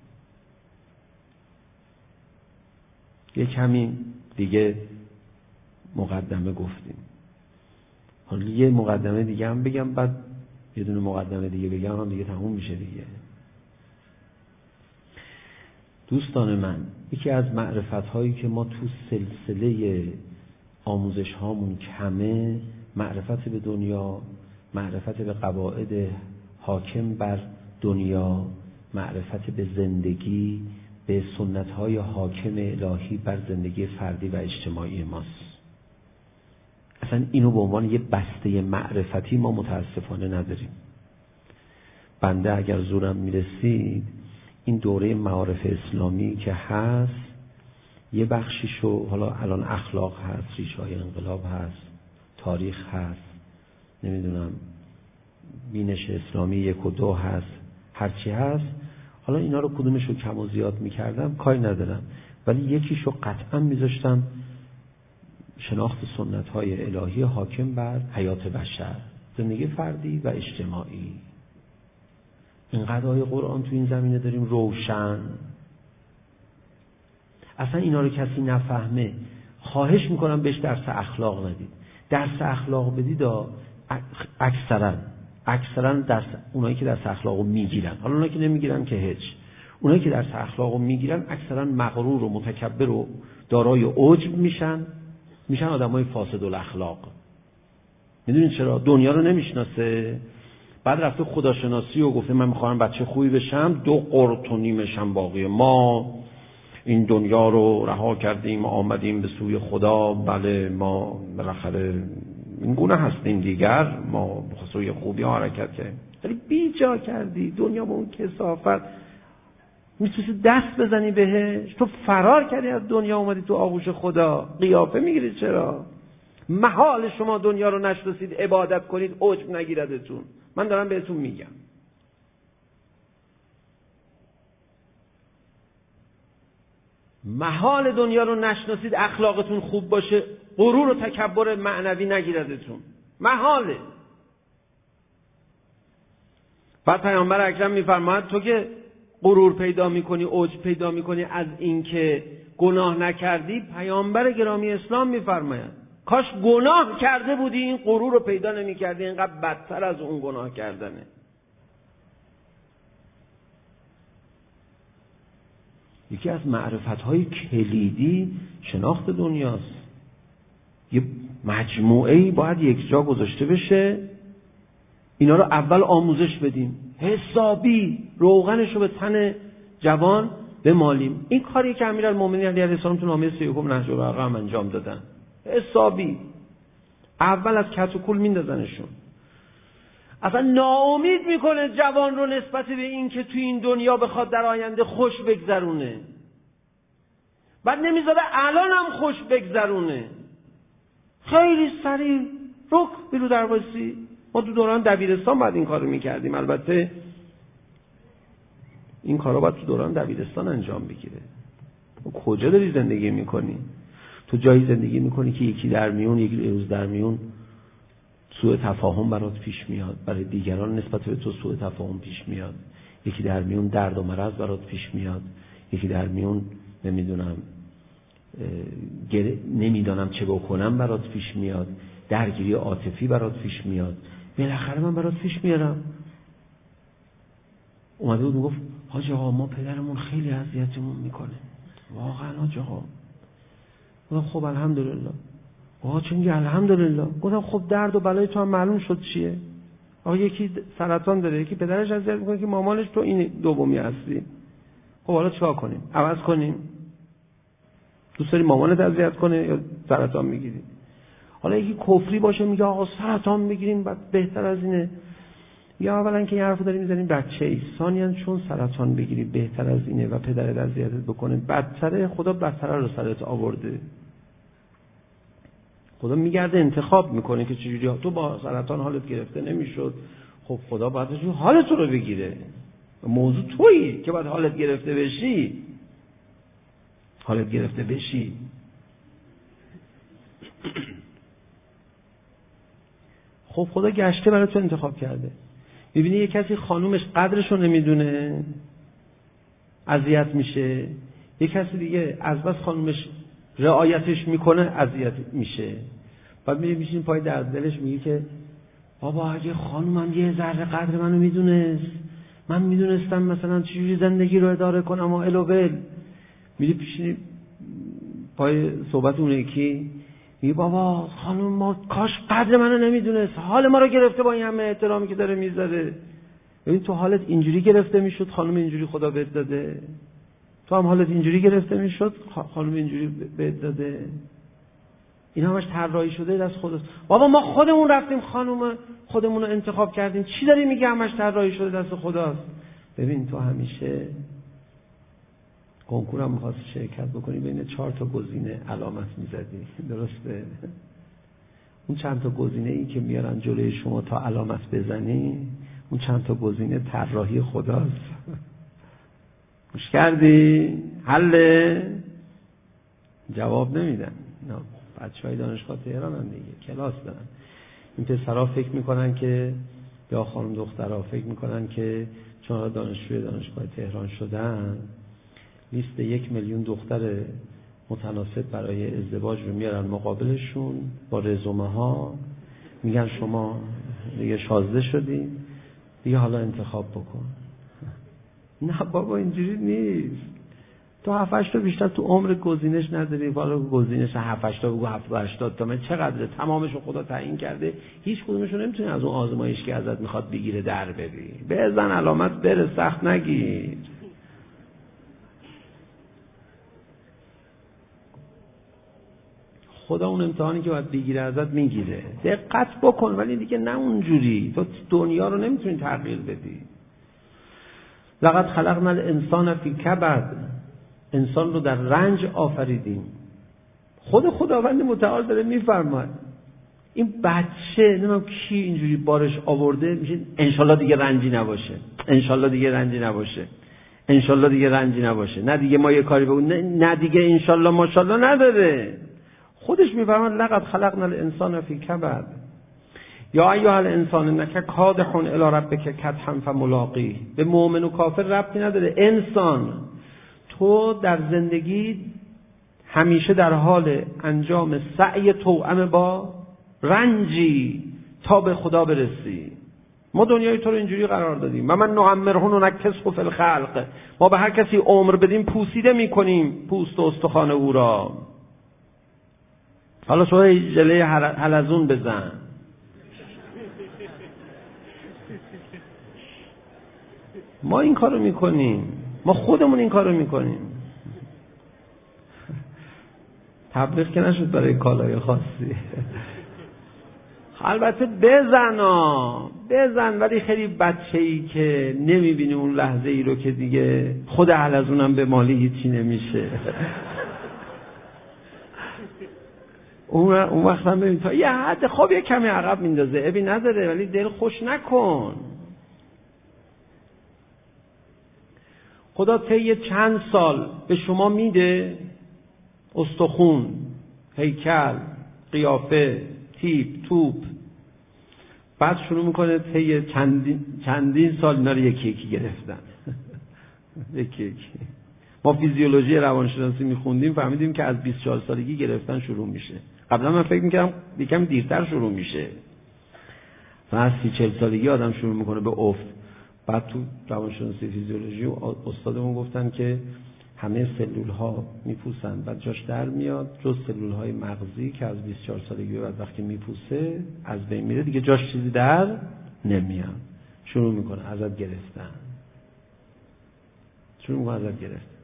یه کمی دیگه مقدمه گفتیم، حالا یه مقدمه دیگه هم بگم، بعد یه دونه مقدمه دیگه بگم، هم دیگه تموم میشه دیگه. دوستان من، یکی از معرفت هایی که ما تو سلسله آموزش هامون کمه، معرفت به دنیا، معرفت به قواعد حاکم بر دنیا، معرفت به زندگی، به سنت های حاکم الهی بر زندگی فردی و اجتماعی ماست. اصلا اینو به عنوان یه بسته معرفتی ما متاسفانه نداریم. بنده اگر زورم میرسید این دوره معارف اسلامی که هست یه بخشیشو، حالا الان اخلاق هست، ریشه های انقلاب هست، تاریخ هست، نمیدونم بینش اسلامی یک و دو هست، هرچی هست، حالا اینا رو کدومشو کم و زیاد میکردم کاری ندارم، ولی یکیشو قطعا میذاشتم شناخت سنت های الهی حاکم بر حیات بشر، زندگی فردی و اجتماعی. اینقدر آیه قرآن تو این زمینه داریم روشن. اصلا اینا رو کسی نفهمه خواهش میکنم بهش درس اخلاق ندید. درس اخلاق بدید اکثرا اکثرا درس اونایی که درس اخلاقو میگیرن، حالا اونایی که نمیگیرن که هیچ، اونایی که درس اخلاقو میگیرن اکثرا مغرور و متکبر و دارای عجب میشن، میشن آدمای فاسد الاخلاق. میدونید چرا؟ دنیا رو نمیشناسه، بعد رفته خداشناسی و گفته من میخوام بچه خوبی بشم، دو قرط و نیمشم باقیه، ما این دنیا رو رها کردیم آمدیم به سوی خدا، بله ما بالاخره این گونه هستیم دیگر، ما به سوی خوبی ها حرکت کردیم. ولی بی جا کردی دنیا با اون کثافت، میتونی دست بزنی بهش، تو فرار کردی از دنیا اومدی تو آغوش خدا، قیافه میگیری. چرا؟ محال شما دنیا رو نشناسید، عبادت کنید، عجب نگیردتون. من دارم بهتون میگم. محال دنیا رو نشناسید، اخلاقتون خوب باشه، غرور و تکبر معنوی نگیردتون. محاله. بعد پیامبر اکرم میفرماید تو که غرور پیدا میکنی، عجب پیدا میکنی از اینکه گناه نکردی، پیامبر گرامی اسلام میفرماید کاش گناه کرده بودی این غرور رو پیدا نمیکردی، اینقدر بدتر از اون گناه کردنه. یکی از معرفت‌های کلیدی شناخت دنیاست. یه مجموعه‌ای باید یک جا گذاشته بشه اینا رو اول آموزش بدیم، حسابی روغنش رو به تن جوان بمالیم. این کاری که امیرالمومنین علیه السلام تو نامه سی و یکم نهج البلاغه هم انجام دادن، حسابی اول از کت و کول میندازنشون. اصلا ناامید میکنه جوان رو نسبت به این که توی این دنیا بخواد در آینده خوش بگذرونه، بعد نمیذاره الان هم خوش بگذرونه. خیلی سریع رک بیرو درواسی. ما تو دوران دبیرستان باید این کار رو میکردیم. البته این کارا باید تو دوران دبیرستان انجام بگیره. کجا داری زندگی میکنی؟ تو جایی زندگی میکنی که یکی در میون، یکی روز در میون سوء تفاهم برات پیش میاد، برای دیگران نسبت به تو سوء تفاهم پیش میاد، یکی در میون درد و مرض برات پیش میاد، یکی در میون نمیدونم نمیدانم چه بکنم برات پیش میاد، درگیری عاطفی برات پیش میاد. بالاخره من برات پیش میارم. اومده بود میگفت حاج آقا ما پدرمون خیلی اذیتمون میکنه. واقعا حاج آقا. گفتم خب الحمدلله. آقا چون میگه الحمدلله؟ گفتم خب درد و بلای تو هم معلوم شد چیه؟ آقا یکی سرطان داره، یکی پدرش اذیت میکنه که مامانش تو این دومی هستی. خب حالا چیکار کنیم؟ عوض کنیم؟ دوست داری مامانت اذیت کنه یا سرطان میگیری؟ حالا یکی کفری باشه میگه آقا سرطان میگیریم بعد بهتر از اینه. یا اولا که این حرفو داری میزنیم بچه ای، ثانیاً چون سرطان بگیری بهتر از اینه و پدرت اذیتت بکنه بدتره، خدا بدتره رو سرت آورده. خدا میگرده انتخاب میکنه که چجوری تو با سرطان حالت گرفته نمیشد، خب خدا باید حالت رو بگیره. موضوع تویی که باید حالت گرفته بشی، حالت گرفته بشی. خب خدا گشته برای تو انتخاب کرده. میبینی یه کسی خانومش قدرش رو نمیدونه اذیت میشه، یه کسی دیگه از بس خانومش رعایتش میکنه اذیت میشه. بعد میری میشین پای درد دلش میگی که بابا اگه خانومم یه ذره قدر منو میدونست، من میدونستم مثلا چجوری زندگی رو اداره کنم و الوبل. میری پیشین پای صحبت اون یکی میگه بابا خانم ما کاش قدر منو نمیدونست، حال ما رو گرفته با این همه احترامی که داره میذاره. ببین تو حالت اینجوری گرفته میشد، خانم اینجوری خدا بهت داده. تو هم حالت اینجوری گرفته میشد، خانم اینجوری بهت داده. این همش طراحی شده دست خودت. بابا ما خودمون رفتیم خانم خودمون رو انتخاب کردیم، چی داری میگی همش طراحی شده دست خداست؟ ببین تو همیشه کنکور هم می‌خواستی شرکت بکنی، بین چهار تا گزینه علامت می‌زدی، درسته؟ اون چند تا گزینه ای که میارن جلوی شما تا علامت بزنی، اون چند تا گزینه طراحی خداست. گوش کردی؟ حل جواب نمیدن. نه بچه‌های دانشگاه تهران هم دیگه کلاس دارن. این پسرها فکر میکنن که یا خانم دخترها فکر میکنن که چون دانشجوی دانشگاه تهران شدن لیست یک میلیون دختر متناسب برای ازدواج رو میارن مقابلشون با رزومه ها، میگن شما دیگه شازده شدی دیگه حالا انتخاب بکن. نه بابا اینجوری نیست. تو هفت هشت تا بیشتر تو عمر گزینش نداری، حالا گزینش هفت هشت تا بگو هفت هشتاد تا من چقدره، تمامشو خدا تعیین کرده، هیچ کدومشو نمیتونی از اون آزمایش که ازت میخواد بگیره در بری. بزن علامت بره، سخت نگیر. خدا اون امتحانی که باید بگیره ازت میگیره. دقت بکن ولی دیگه نه اونجوری. تو دنیا رو نمیتونی تغییر بدی. لقد خلقنا الانسان فی کبد، انسان رو در رنج آفریدیم. خود خداوند متعال داره میفرماید این بچه نمیدونم کی اینجوری بارش آورده میشه انشالله دیگه رنجی نباشه، انشالله دیگه رنجی نباشه، انشالله دیگه رنجی نباشه، نه دیگه ما یه کاری بگو، نه, نه دیگه انشالله ماشالله نداره. خودش میفرماید لقد خلقنا الانسان فی کبد یا ایها الانسان انک کادح الی ربک کدحا فملاقیه. به مؤمن و کافر ربطی نداره. انسان تو در زندگی همیشه در حال انجام سعی توأم با رنجی تا به خدا برسی. ما دنیای تو رو اینجوری قرار دادیم و من نعمره نکسه فی الخلق، ما به هر کسی عمر بدیم پوسیده میکنیم پوست و استخوان او را. حالا تو جله حلزون بزن، ما این کارو میکنیم، ما خودمون این کارو میکنیم. تبلیغ که نشد برای کالای خاصی. البته بزن ها بزن، ولی خیلی بچه‌ای که نمیبینی اون لحظه ای رو که دیگه خود اهل از اونم به مالی هیچی نمیشه. اون اون وقت هم ببین تا یه حد خب یه کمی عقب میندازه، ابی نداره، ولی دل خوش نکن. خدا طی چند سال به شما میده استخون، هیکل، قیافه، تیپ، توپ، بعد شروع میکنه طی چندین چندین سال اینا رو یکی یکی گرفتن. یکی یکی. ما فیزیولوژی روانشناسی میخوندیم، فهمیدیم که از بیست و چهار سالگی گرفتن شروع میشه. قبلا من فکر میکردم یکم دیرتر شروع میشه، مثلا از سی چهل سالگی آدم شروع میکنه به افت. بعد تو روانشناسی فیزیولوژی استادمون گفتن که همه سلول ها میپوسن، بعد جاش در میاد، جز سلول های مغزی که از بیست و چهار سالگی بعد وقتی میپوسه از بین میره، دیگه جاش چیزی در نمیاد. شروع میکنه ازت گرفتن، شروع میکنه ازت گرفتن.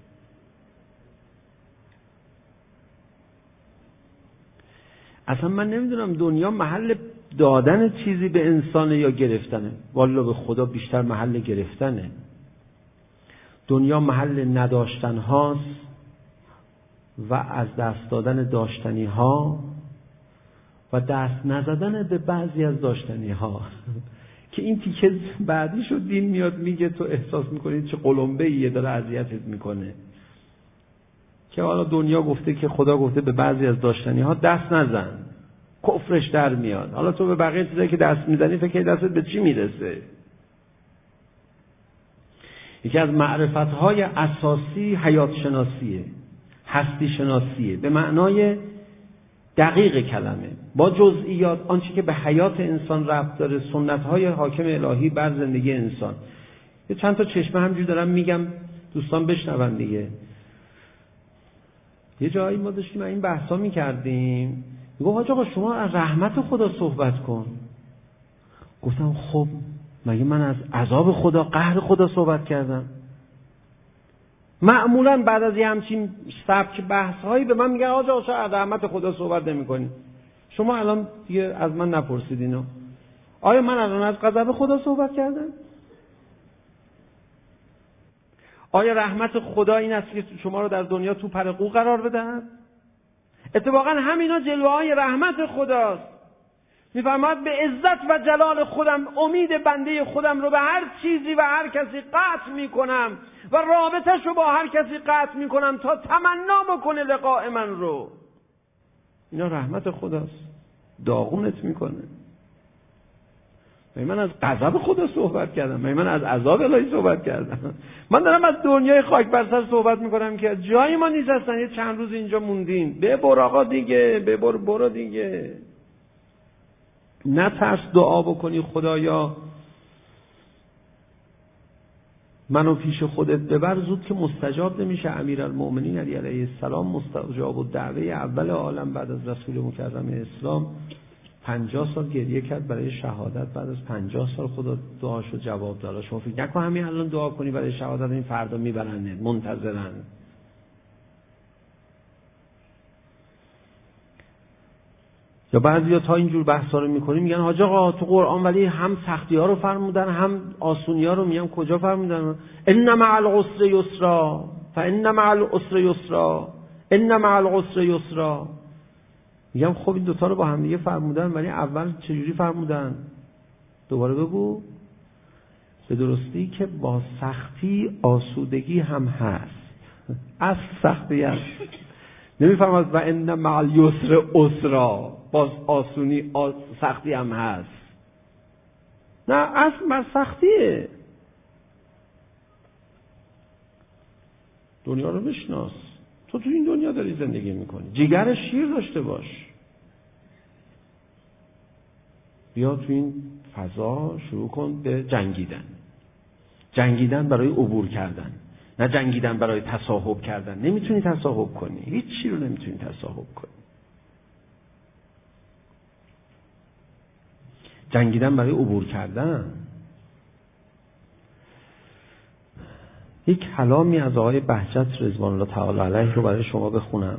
اصلا من نمیدونم دنیا محل دادن چیزی به انسانه یا گرفتنه. والله به خدا بیشتر محل گرفتنه. دنیا محل نداشتن هاست و از دست دادن داشتنی ها و دست نزدن به بعضی از داشتنی ها. که این تیکه بعدی شد دین میاد میگه تو احساس میکنید چه قلمبه ایه داره اذیتت میکنه، که حالا دنیا گفته که خدا گفته به بعضی از داشتنی ها دست نزن، کفرش در میاد. حالا تو به بقیه چیزایی که دست میزنی فکر دستت به چی میرسه؟ یکی از معرفت‌های اساسی حیات شناسیه، هستی شناسیه، به معنای دقیق کلمه، با جزئیات، آنچه که به حیات انسان ربط داره، سنت‌های حاکم الهی بر زندگی انسان. یه چند تا چشمه همجور دارم میگم دوستان بشنون دیگه. یه جایی ما داشتیم این بحثا میکردیم، میگو حاج آقا شما از رحمت خدا صحبت کن. گفتم خب مگه من از عذاب خدا، قهر خدا صحبت کردم؟ معمولا بعد از یه همچین سبک بحث‌هایی به من میگن حاج آقا چرا از رحمت خدا صحبت نمی‌کنی؟ شما الان دیگه از من نپرسید اینو. آیا من الان از غضب خدا صحبت کردم؟ آیا رحمت خدا این است که شما رو در دنیا تو پر قو قرار بدهد؟ اتفاقا همینا جلوه‌های رحمت خداست. میفرماید به عزت و جلال خودم امید بنده خودم رو به هر چیزی و هر کسی قطع میکنم و رابطش رو با هر کسی قطع میکنم تا تمنا بکنه لقاء من رو. اینا رحمت خداست، داغونت میکنه. من از غضب خدا صحبت کردم؟ من از عذاب الهی صحبت کردم؟ من دارم از دنیای خاک بر سر صحبت میکنم که جای ما نیست اصلا. یه چند روز اینجا موندین، ببر آقا دیگه، ببر برو دیگه. نه ترس دعا بکنی خدایا منو پیش خودت ببر، زود که مستجاب نمیشه. امیرالمؤمنین علی علیه السلام مستجاب الدعوه اول عالم بعد از رسول مکرم اسلام پنجاه سال گریه کرد برای شهادت. بعد از پنجاه سال خدا دعاشو جواب داد. شما فکر نکن همین الان دعا کنی برای شهادت این فردا میبرنه، منتظرن. یا بعضیا تا اینجور بحثا رو میکنیم میگن حاج آقا تو قرآن ولی هم سختی ها رو فرمودن هم آسونی ها رو. میگم کجا فرمودن؟ ان مع العسر یسرا فان مع العسر یسرا ان مع العسر یسرا. میگم خب این دوتا رو با هم دیگه فرمودن، ولی اول چجوری فرمودن؟ دوباره بگو. به درستی که با سختی آسودگی هم هست. اصل سختی هست. نمیفرماد و ان مع الیسر عسرا، باز آسونی آس... سختی هم هست. نه، اصل بر سختیه. دنیا رو بشناس. تو تو این دنیا داری زندگی میکنی، جگر شیر داشته باش. بیا تو این فضا شروع کن به جنگیدن. جنگیدن برای عبور کردن، نه جنگیدن برای تصاحب کردن. نمیتونی تصاحب کنی، هیچ چی رو نمیتونی تصاحب کنی. جنگیدن برای عبور کردن. یک کلامی از آقای بهجت رضوان الله تعالی علیه رو برای شما بخونم.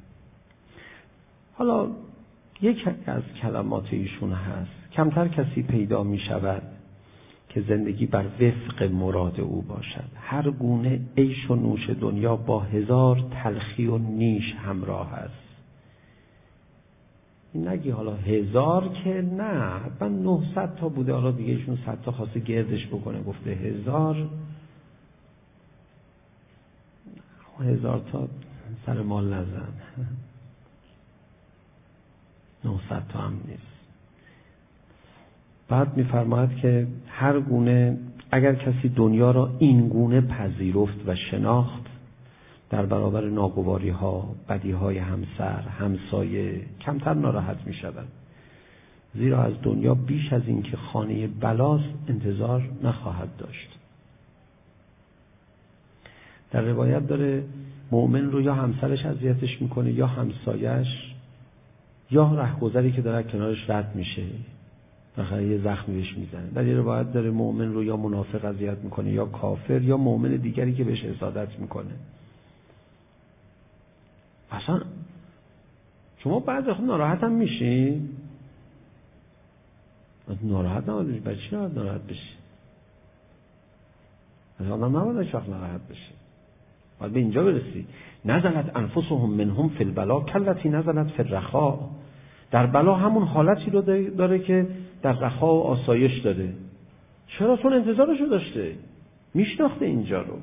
حالا یک از کلمات ایشون هست: کمتر کسی پیدا می شود که زندگی بر وفق مراد او باشد. هر گونه عیش و نوش دنیا با هزار تلخی و نیش همراه است. این نگی حالا هزار که نه، حتما نهصد تا بوده، حالا دیگه ایشون صد تا خواسته گردش بکنه گفته هزار. هزار تا سر مال نزن، نهصد تا هم نیست. بعد می‌فرماید که هر گونه اگر کسی دنیا را این گونه پذیرفت و شناخت، در برابر ناگواری ها، بدی های همسر، همسایه کمتر ناراحت می شود، زیرا از دنیا بیش از این که خانه بلاست انتظار نخواهد داشت. در روایت داره مؤمن رو یا همسرش اذیتش میکنه یا همسایش یا رهگذری که داره کنارش رد میشه بخاطر یه زخمی بهش میزنه. در یه روایت داره مؤمن رو یا منافق اذیت میکنه یا کافر یا مؤمن دیگری که بهش حسادت میکنه. اصلا شما بعد خود ناراحت هم میشین؟ ناراحت نباید برای چی نباید ناراحت بشی؟ از آدم نباید هیچ وقت ناراحت بشی، باید به اینجا برسی: نزلت انفسهم منهم فی البلا کلتی نزلت فی الرخاء. در بلا همون حالتی رو داره که در رخا و آسایش داره. چرا؟ چون انتظارشو داشته، میشناخته اینجا رو.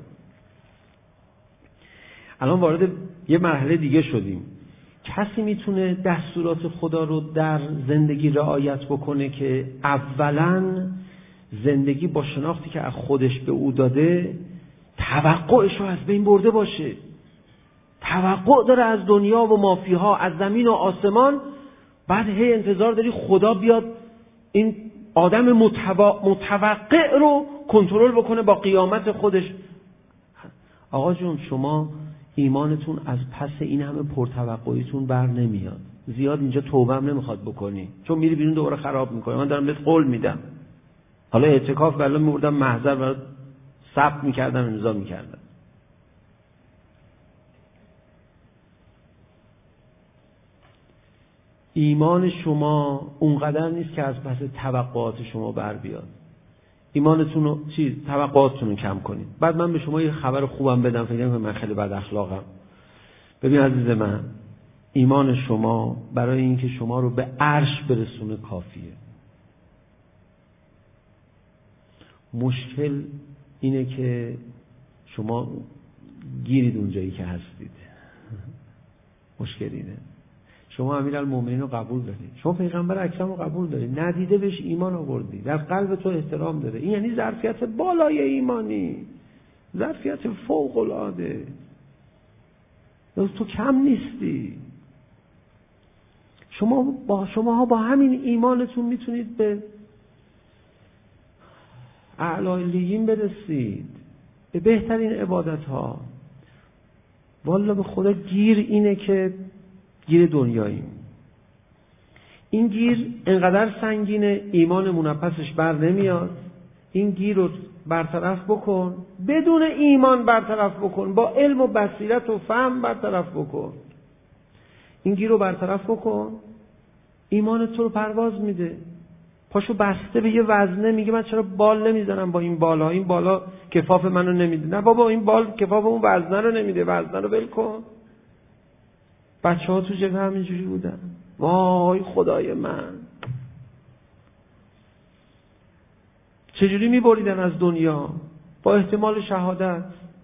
الان وارد یه مرحله دیگه شدیم. کسی میتونه دستورات خدا رو در زندگی رعایت بکنه که اولاً زندگی با شناختی که از خودش به او داده توقعش رو از بین برده باشه. توقع داره از دنیا و مافیها، از زمین و آسمان، بعد هی انتظار داری خدا بیاد این آدم متوا... متوقع رو کنترل بکنه با قیامت خودش. آقا جون شما ایمانتون از پس این همه پرتوقعیتون بر نمیاد. زیاد اینجا توبه هم نمیخواد بکنی، چون میری بیرون دوباره خراب میکنی. من دارم بهت قول میدم. حالا اعتکاف بلا میبردم محضر برات ثبت میکردم، امضا میکردم. ایمان شما اونقدر نیست که از پس توقعات شما بر بیاد. ایمانتون رو چیز توقعاتتون رو کم کنید. بعد من به شما یه خبر خوبم بدم، فکر نکنید من خیلی بد اخلاقم. ببین عزیز من، ایمان شما برای اینکه شما رو به عرش برسونه کافیه. مشکل اینه که شما گیرید اونجایی که هستید. مشکل اینه. شما امیرالمومنین رو قبول دارید، شما پیغمبر اکرم رو قبول دارید، ندیده بهش ایمان آوردی، در قلب تو احترام داره. این یعنی ظرفیت بالای ایمانی، ظرفیت فوق العاده. تو کم نیستی. شما با شما با همین ایمانتون میتونید به اعلی برسید، به بهترین عبادت ها. والا به خدا گیر اینه که گیر دنیاییم. این گیر انقدر سنگینه ایمانمون از پسش بر نمیاد. این گیر رو برطرف بکن، بدون ایمان برطرف بکن، با علم و بصیرت و فهم برطرف بکن. این گیر رو برطرف بکن، ایمانت تو رو پرواز میده. پاشو بسته به یه وزنه، میگه من چرا بال نمیزنم با این بالا، این بالا کفاف منو نمیده. نه بابا، این بال کفاف اون وزنه رو نمیده، وزنه رو ول کن. بچه ها تو جبهه همینجوری بودن. وای خدای من، چجوری میبریدن از دنیا با احتمال شهادت.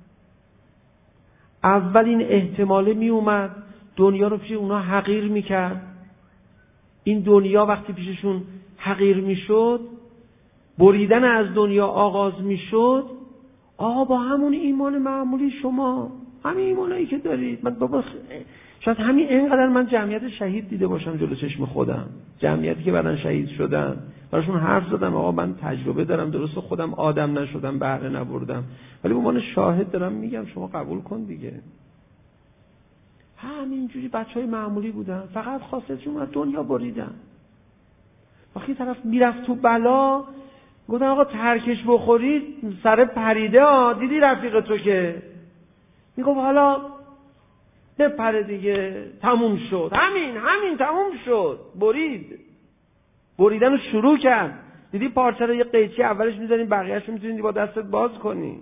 اول این احتماله میومد، دنیا رو پیش اونا حقیر میکرد. این دنیا وقتی پیششون حقیر میشد، بریدن از دنیا آغاز میشد. آقا با همون ایمان معمولی شما، همین ایمانایی که دارید، من بابا شاید همین اینقدر من جمعیت شهید دیده باشم جلو چشم خودم، جمعیتی که بعدن شهید شدن، براشون حرف زدم. آقا من تجربه دارم، درسته خودم آدم نشدم، بهره نبردم، ولی به عنوان شاهد دارم میگم شما قبول کن دیگه. همینجوری بچهای معمولی بودن، فقط خواستشون از دنیا بریدن. وقتی طرف میرفت تو بلا، گفتن آقا ترکش بخوری سر پریده ها، دیدی رفیق تو که میگفت حالا بپره دیگه، تموم شد، همین همین تموم شد. برید، بریدن رو شروع کرد. دیدی پارچه رو یه قیچی اولش میزنی، بقیه‌اش رو میتونی با دستت باز کنی.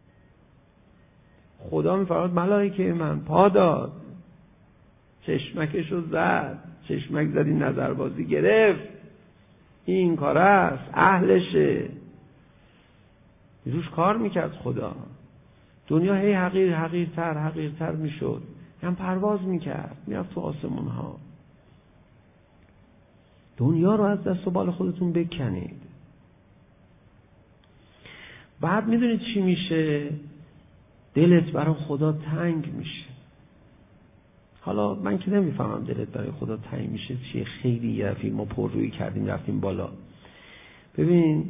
خدا میفرماد ملائکه من پا داد، چشمکش رو زد، چشمک زدی نظربازی گرفت، این کار است، اهلشه. روش کار میکرد خدا. دنیا هی حقیر حقیرتر حقیرتر میشد، هم پرواز میکرد، میرفت تو آسمون ها. دنیا رو از دست و بال خودتون بکنید. بعد میدونید چی میشه؟ دلت برای خدا تنگ میشه. حالا من که نمیفهمم دلت برای خدا تنگ میشه چیه. خیلی یه دفعه ما پر روی کردیم رفتیم بالا. ببین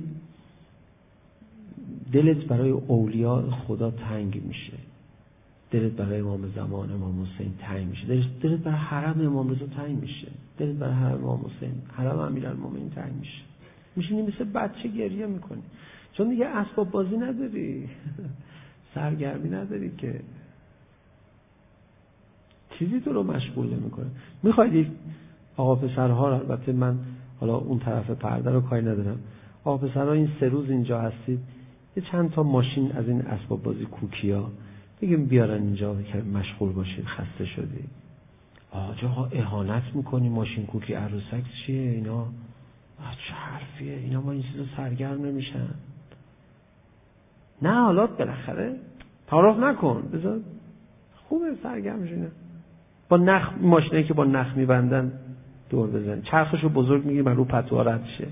دلت برای اولیاء خدا تنگ میشه، دلت برای امام زمان امام حسین تنگ میشه، دلت, دلت برای حرم امام رضا تنگ میشه، دلت برای حرم امام حسین، حرم امیرالمومنین تنگ میشه. میشینی مثل بچه گریه میکنی، چون دیگه اسباب بازی نداری، سرگرمی نداری که چیزی تو رو مشغول نمیکنه. میخواید آقا پسرها، البته من حالا اون طرف پرده رو کاری ندارم، آقا پسرها این سه روز اینجا هستید، یه چند تا ماشین از این اسباب بازی کوکیا بگیم بیارن اینجا که مشغول باشید، خسته شدید. آقا اهانت میکنی، ماشین کوکی عروسک چیه اینا؟ چه حرفیه اینا؟ ما این چیزا سرگرم نمیشن. نه حالا بالاخره تعارف نکن، بذار خوبه سرگرم شینه. با نخ ماشینایی که با نخ میبندن دور بزن، چرخشو بزرگ میگیری من رو پتوها رد شه.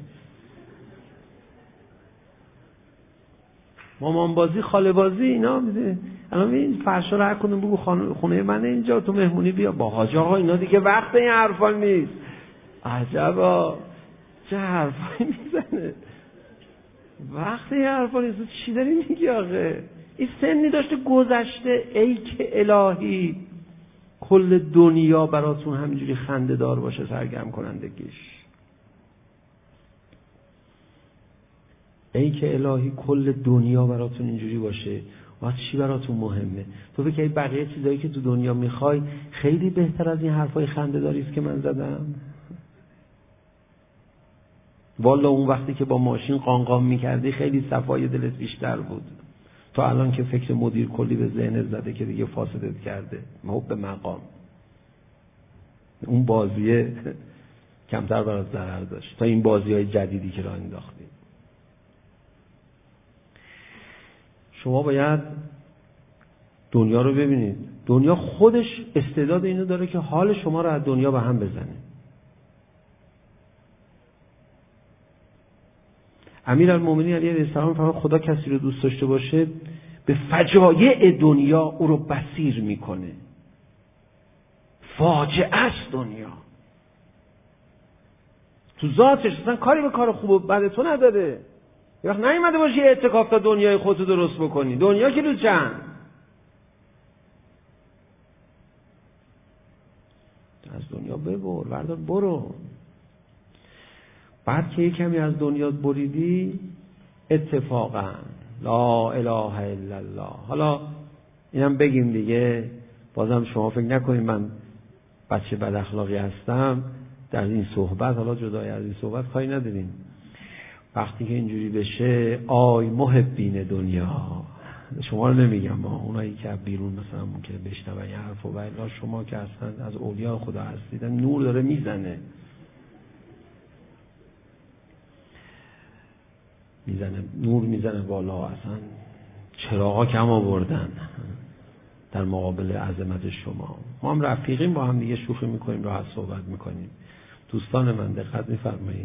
مامان بازی، خاله بازی، اینا میده. الان این فرشا رو هر کدوم بگو خونه من اینجا تو مهمونی بیا با حاج آقا، اینا دیگه وقت این حرفا نیست. عجبا چه حرفایی میزنه، وقت این حرفا نیست. چی داری میگی آخه؟ این سنی داشته گذشته. ای که الهی کل دنیا براتون همینجوری خنده دار باشه، سرگرم کنندگیش. ای که الهی کل دنیا براتون اینجوری باشه، واسه چی براتون مهمه؟ تو فکر کنی بقیه چیزایی که تو دنیا میخوای خیلی بهتر از این حرفای خنده داری است که من زدم؟ والا اون وقتی که با ماشین قانقام میکردی خیلی صفای دلت بیشتر بود تا الان که فکر مدیر کلی به ذهنت زده که دیگه فاسدت کرده. حب مقام، اون بازیه کمتر برات ضرر داشت تا این بازی‌های جدیدی که راه انداختی. شما باید دنیا رو ببینید. دنیا خودش استعداد اینو داره که حال شما رو از دنیا به هم بزنه. امیرالمومنین علیه السلام فرمود خدا کسی رو دوست داشته باشه به فجایع دنیا او رو بصیر میکنه. فاجعه است دنیا، تو ذاتش اصلا کاری به کار خوب و بد تو نداره. یه وقت نیومده باشی اعتکاف تا دنیای خودتو درست بکنی. دنیا که رو چند؟ از دنیا ببر، بردار برو. بعد که یه کمی از دنیا بریدی اتفاقا لا اله الا الله. حالا اینم بگیم دیگه، بازم شما فکر نکنید من بچه بد اخلاقی هستم در این صحبت. حالا جدای از این صحبت کاری نداریم. وقتی که اینجوری بشه آی محبین دنیا، شما رو نمیگم، ما اونایی که بیرون مثلا ممکنه بشنون این حرفو، و الا شما که اصلا از اولیاء خدا هستید، نور داره میزنه میزنه نور میزنه بالا، اصلا چراغا کم آوردن در مقابل عظمت شما. ما هم رفیقیم، با هم دیگه شوخی میکنیم، راحت صحبت میکنیم. دوستان من دقت میفرمایید.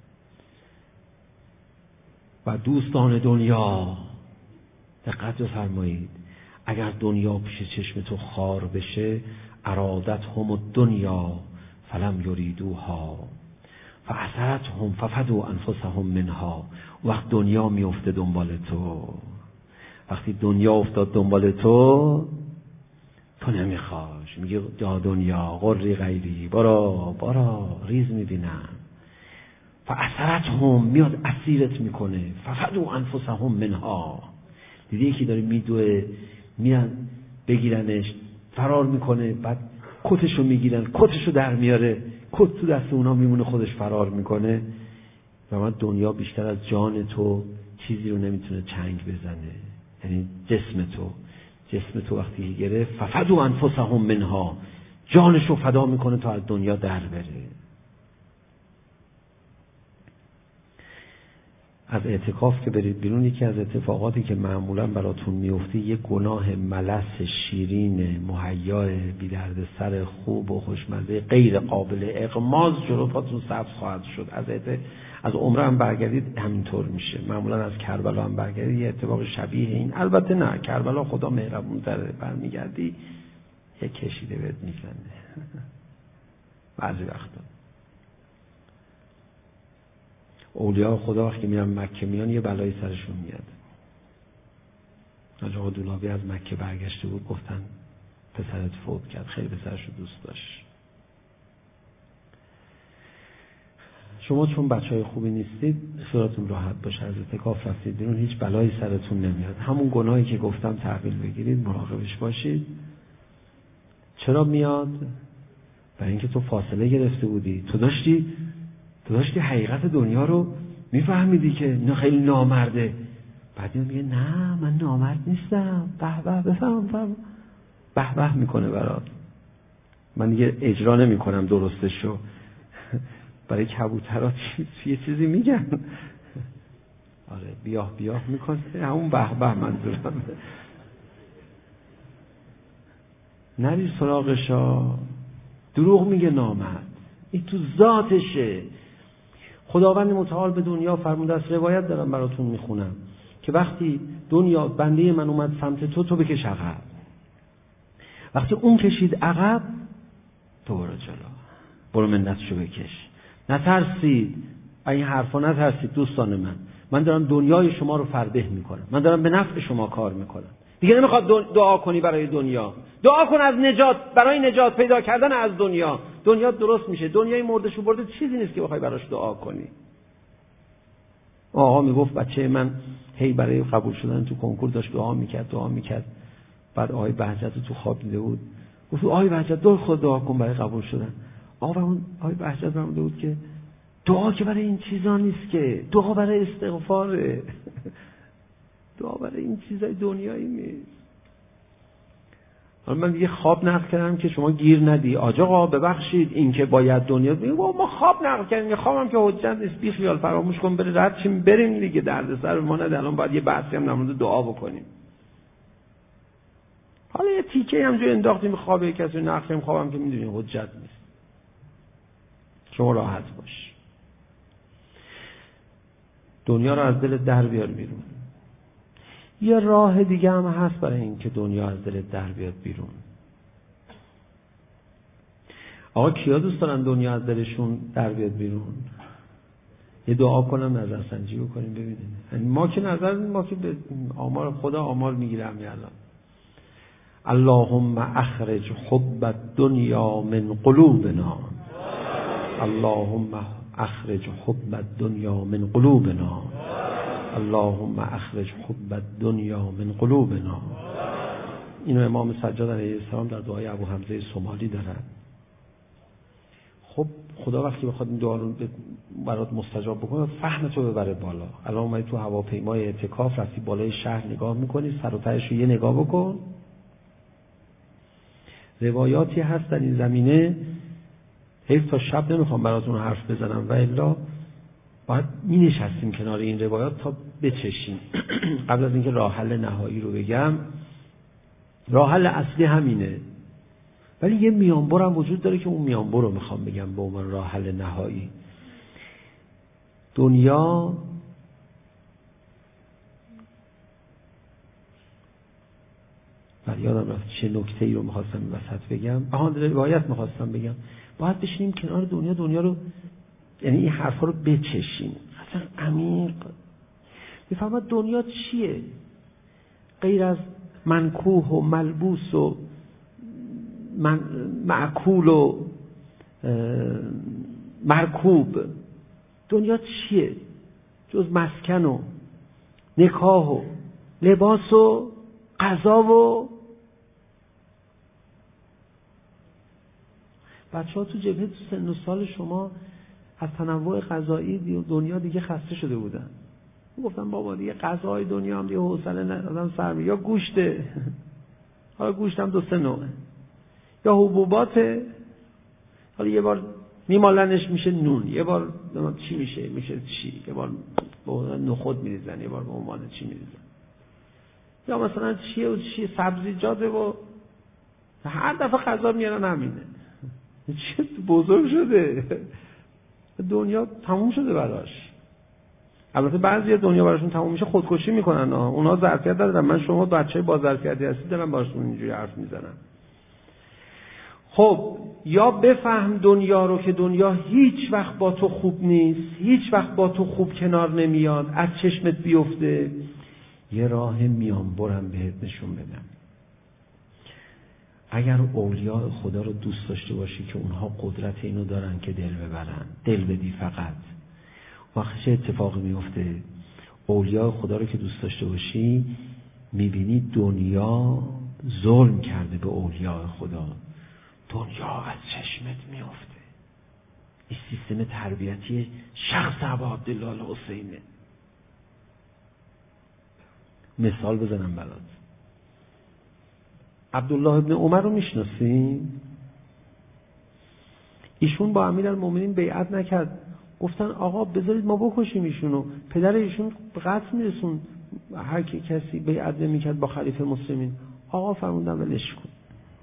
و دوستان دنیا دقت بفرمایید، اگر دنیا پیش چشم تو خار بشه، ارادت هم الدنیا فلم یریدوها فاثرت هم ففدوا انفسهم منها. وقت دنیا میفته دنبال تو، وقتی دنیا افتاد دنبال تو، تو نمیخواش، میگه جا دنیا غری غیری، برا برا ریز میبینم. فاثرتهم، میاد اسیرت میکنه. ففدوا انفسهم منها، دیدی یکی داره میدوه، میان بگیرنش، فرار میکنه، بعد کتشو میگیرن، کتشو در میاره، کت تو دست اونا میمونه، خودش فرار میکنه. و من دنیا بیشتر از جان تو چیزی رو نمیتونه چنگ بزنه، یعنی جسم تو جسم تو وقتی گرفت ففدوا انفسهم منها، جانشو فدا میکنه تا از دنیا در بره. از اعتکاف که برید بیرون، یکی از اتفاقاتی که معمولا براتون میفته یه گناه ملس شیرین مهیا بی درد سر خوب و خوشمزه غیر قابل اغماض جلو پاتون سبز خواهد شد. از اعت... از عمره هم برگردید همینطور میشه. معمولا از کربلا هم برگردید یه اتفاق شبیه این، البته نه کربلا خدا مهربون تره، برمیگردی یه کشیده بهت میزنه بعضی وقتا. اولیاء خدا وقتی میرن مکه میان یه بلایی سرشون میاد. حاج آقا دولابی از مکه برگشته بود، گفتن پسرت فوت کرد، خیلی پسرش رو دوست داشت. شما چون بچهای خوبی نیستید خیالتون راحت باشه، از اعتکاف رفتید بیرون هیچ بلایی سرتون نمیاد. همون گناهی که گفتم تحویل بگیرید، مراقبش باشید. چرا میاد؟ برای اینکه تو فاصله گرفته بودی، تو داشتی تو داشتی حقیقت دنیا رو میفهمیدی که نه خیلی نامرده. بعد میگه نه من نامرد نیستم، به به بفهم فهم به به میکنه برات. من دیگه اجرا نمی کنم درستشو، برای کبوترها یه چیزی میگن، آره بیاه بیاه میکنه، همون به به منظورم. نری سراغشا، دروغ میگه نامرد، این تو ذاتشه. خداوند متعال به دنیا فرموده است، روایت دارم براتون میخونم، که وقتی دنیا بنده من اومد سمت تو، تو بکش عقب. وقتی اون کشید عقب، تو برو جلو، برو منتشو بکش. نترسید، این حرفا نترسید دوستان من. من دارم دنیای شما رو فربه میکنم، من دارم به نفع شما کار میکنم. دیگه نمیخواد دعا کنی برای دنیا، دعا کن از نجات، برای نجات پیدا کردن از دنیا. دنیا درست میشه. دنیای مردشو برده چیزی نیست که بخوای براش دعا کنی. آقا میگفت بچه من هی برای قبول شدن تو کنکور داشت دعا میکرد دعا میکرد بعد آقای بهجت تو خواب دیده بود، گفت آقای بهجت دو خود دعا کن برای قبول شدن. آقا اون آقای بهجت فرموده بود که دعا که برای این چیزا نیست، که دعا برای استغفاره. دعا برای این چیزای دنیایی نیست. حالا من دیگه خواب نقل کردم که شما گیر ندی. آقا ببخشید این که باید دنیا میگه ما خواب نقل کردیم، خوابم که حجت نیست، بی خیال فراموش کن، بره رد شیم بریم دیگه، دردسر ما نده. الان باید یه بحثی هم در مورد دعا بکنیم. حالا یه تیکه هم جو انداختیم خوابه کسی نقل کردیم، خوابم که میدونی حجت نیست. شما راحت باش. دنیا رو از دل در بیار بیرون. یه راه دیگه هم هست برای این که دنیا از دل در بیاد بیرون. آقا کیا دوست دارن دنیا از دلشون در بیاد بیرون؟ یه دعا کنم نظرسنجی بکنیم ببینیم. یعنی ما که نظر ما که به آمار خدا آمار میگیره همین الان. اللهم اخرج حب الدنیا من قلوبنا، اللهم اخرج حب الدنیا من قلوبنا، اللهم اخرج حب الدنیا من قلوبنا. اینو امام سجاد علیه السلام در دعای ابو حمزه صومالی دارن. خب خدا وقتی بخواد این دعا رو برات مستجاب بکنه، فهم تو ببره بالا. الان اومدی تو هواپیمای اعتکاف، رفتی بالای شهر نگاه میکنی، سر و تهش رو یه نگاه بکن. روایاتی هست در این زمینه، حیف تا شب نمیخوام براتون حرف بزنم و الا باید می نشستیم کنار این روایات تا بچشیم. قبل از اینکه راه حل نهایی رو بگم، راه حل اصلی همینه، ولی یه میانبر هم وجود داره که اون میانبر رو میخوام بگم به عنوان راه حل نهایی. دنیا بعد یادم رفت چه نکته‌ای رو میخواستم این وسط بگم. آها روایت میخواستم بگم. باید بشینیم کنار دنیا، دنیا رو، یعنی این حرفا رو بچشیم اصلا عمیق، بفهمید دنیا چیه غیر از منکوح و ملبوس و من معکول و مرکوب. دنیا چیه جز مسکن و نکاح و لباس و غذا و بچه ها تو جبهه تو سن و سال شما از تنوع غذایی دنیا دیگه خسته شده بودن. گفتم بابا دیگه غذای دنیا هم دیگه حوصله ندارم سر یا گوشته، حالا گوشتم دو سه نوعه، یا حبوباته، حالا یه بار میمالنش میشه نون، یه بار چی میشه میشه چی، یه بار به عنوان نخود میریزن، یه بار به عنوان چی میریزن، یا مثلا چیه و چیه سبزیجاته و هر دفعه غذا میارن همینه. چه بزرگ شده دنیا، تموم شده براش. البته بعضی دنیا براشون تموم میشه خودکشی میکنن، اونا ظرفیت ندارن. من شما بچه با ظرفیتی هستید دارم براشون اینجوری حرف میزنم. خب یا بفهم دنیا رو که دنیا هیچ وقت با تو خوب نیست، هیچ وقت با تو خوب کنار نمیاد، از چشمت بیفته. یه راه میان برم بهت نشون بدم. اگر اولیاء خدا رو دوست داشته باشی که اونها قدرت اینو دارن که دل ببرن، دل بدی فقط. وقتی چه اتفاقی میفته؟ اولیاء خدا رو که دوست داشته باشی میبینی دنیا ظلم کرده به اولیاء خدا، دنیا از چشمت میفته. این سیستم تربیتی شخص ابا عبدالله الحسینه. مثال بزنم برات. عبدالله ابن عمر رو میشناسین؟ ایشون با امیرالمومنین بیعت نکرد، گفتن آقا بذارید ما بکشیم ایشونو. پدر ایشون به قتل میرسون هر کی کسی بیعت نمیکرد با خلیفه مسلمین. آقا فرمودن ولش کن،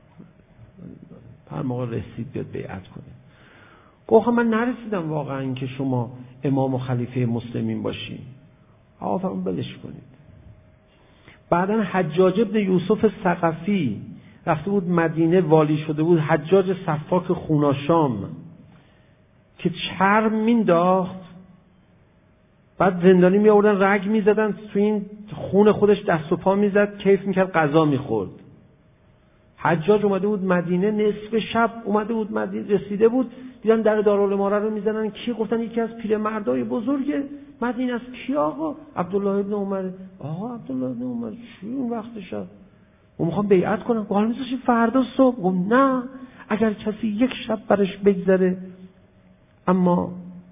هر موقع رسید بیاد بیعت کنه. گفت من نرسیدم واقعا اینکه شما امام و خلیفه مسلمین باشی. آقا فرمود ولش کنید. بعدن حجاج ابن یوسف ثقفی رفته بود مدینه، والی شده بود، حجاج سفاک خوناشام که چرم مینداخت، بعد زندانی می آوردن رگ میزدن تو این خون خودش، دست و پا میزد، کیف میکرد، غذا میخورد. حجاج اومده بود مدینه، نصف شب اومده بود مدینه، رسیده بود، دیدن در دارالاماره رو میزنن. کی؟ گفتن یکی از پیرمردای بزرگ مدینه است. کی آقا؟ عبدالله ابن عمر. آقا عبدالله ابن عمر چی اون وقت شب؟ ما میخوام بیعت کنم. حالا میذاشی فردا صبح؟ گفت نه، اگر کسی یک شب برش بگذره اما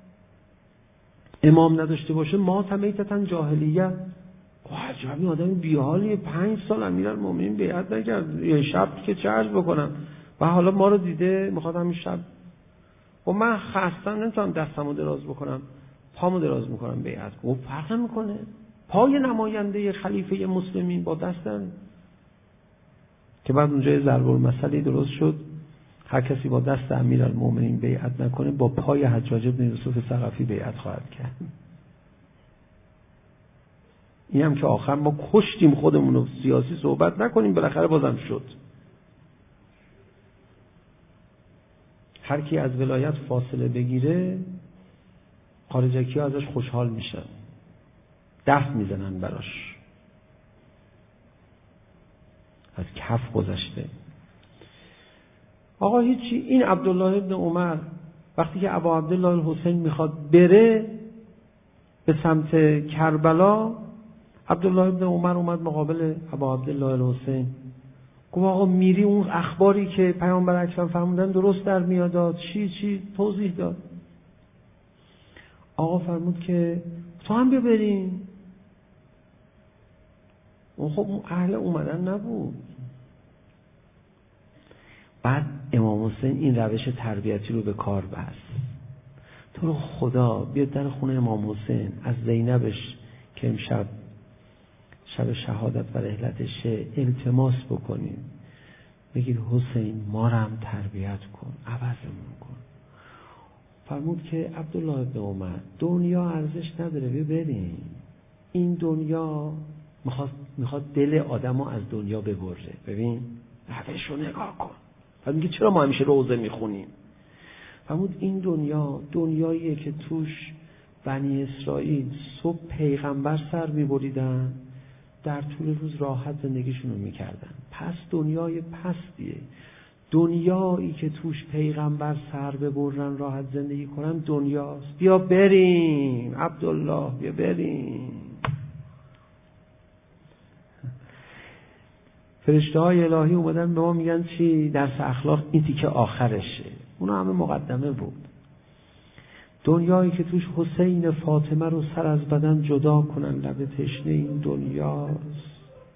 امام نداشته باشه ما تمیتتن جاهلیه. عجب این آدم بیحالیه، پنج سال امیرالمومنین بیعت نکرد، یه شب که چه عرض بکنم، و حالا ما رو دیده میخواد همین شب. و من خستم نمیتونم دستمو دراز بکنم، پامو دراز میکنم بیعت کنم. فرق نمیکنه پای نماینده خلیفه مسلمین با دستم. که بعد اونجا ضرب المثلی درست شد، هر کسی با دست امیرالمومنین بیعت نکنه با پای حجاج ابن یوسف ثقفی بیعت خواهد کرد. این هم که آخر ما کشتیم خودمون رو، سیاسی صحبت نکنیم، بالاخره بازم شد. هر کی از ولایت فاصله بگیره خارجکی ها ازش خوشحال میشن، دست میزنن براش. از کف گذشته. آقا هیچی. این عبدالله ابن عمر وقتی که ابا عبدالله الحسین میخواد بره به سمت کربلا، عبدالله ابن عمر اومد مقابل ابا عبدالله الحسین، گفت آقا میری اون اخباری که پیامبر اکرم فرمودن درست در میاد؟ چی چی توضیح داد. آقا فرمود که تو هم بیا بریم. اون خب اهل اومدن نبود. بعد امام حسین این روش تربیتی رو به کار بست. تو رو خدا بیاد در خونه امام حسین از زینبش که امشب شب شهادت و رحلتشه التماس بکنیم، بگید حسین ما رو هم تربیت کن، عوضمون کن. فرمود که عبدالله ابن عمر دنیا ارزش نداره، بیا بریم. این دنیا میخواد میخواد دل آدمو از دنیا ببره. ببین روش رو نگاه کن. فرمود میگه چرا ما همیشه روزه میخونیم؟ فرمود این دنیا دنیاییه که توش بنی اسرائیل صبح پیغمبر سر میبریدن، در طول روز راحت زندگیشون رو میکردن. پس دنیای پستیه. دنیایی که توش پیغمبر سر ببرن راحت زندگی کنن دنیاست. بیا بریم عبدالله، بیا بریم. فرشته های الهی اومدن به ما میگن چی؟ درس اخلاق این تیکه آخرشه، اونا همه مقدمه بود. دنیایی که توش حسین فاطمه رو سر از بدن جدا کنن لب تشنه این دنیاست.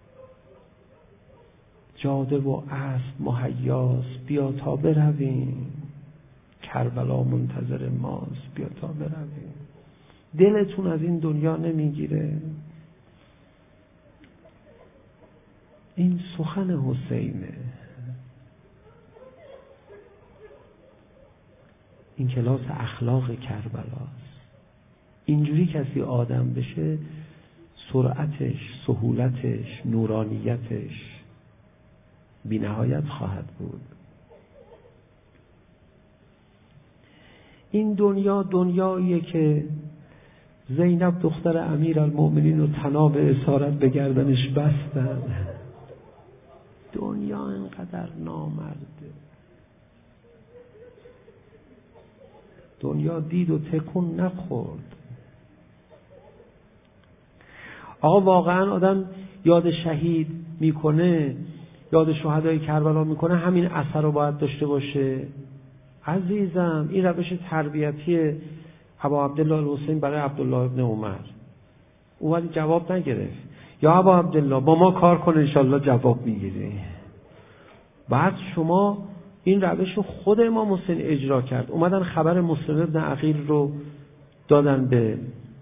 جاده و اسب مهیاست، بیا تا برویم. کربلا منتظر ماست، بیا تا برویم. دلتون از این دنیا نمیگیره؟ این سخن حسینه. این کلاس اخلاق کربلاست. اینجوری کسی آدم بشه سرعتش، سهولتش، نورانیتش بی نهایت خواهد بود. این دنیا دنیاییه که زینب دختر امیرالمؤمنین رو طناب اسارت به گردنش بستن. دنیا اینقدر نامرده. دنیا دید و تکون نخورد. آقا واقعا آدم یاد شهید میکنه، یاد شهدای کربلا میکنه، همین اثر رو باید داشته باشه؟ عزیزم این روش تربیتی ابا عبدالله الحسین برای عبدالله ابن عمر، او ولی جواب نگرفت. یا ابا عبدالله با ما کار کن انشالله جواب میگیری. بعد شما این روش رو خود امام حسین اجرا کرد. اومدن خبر مسلم ابن عقیل رو دادن به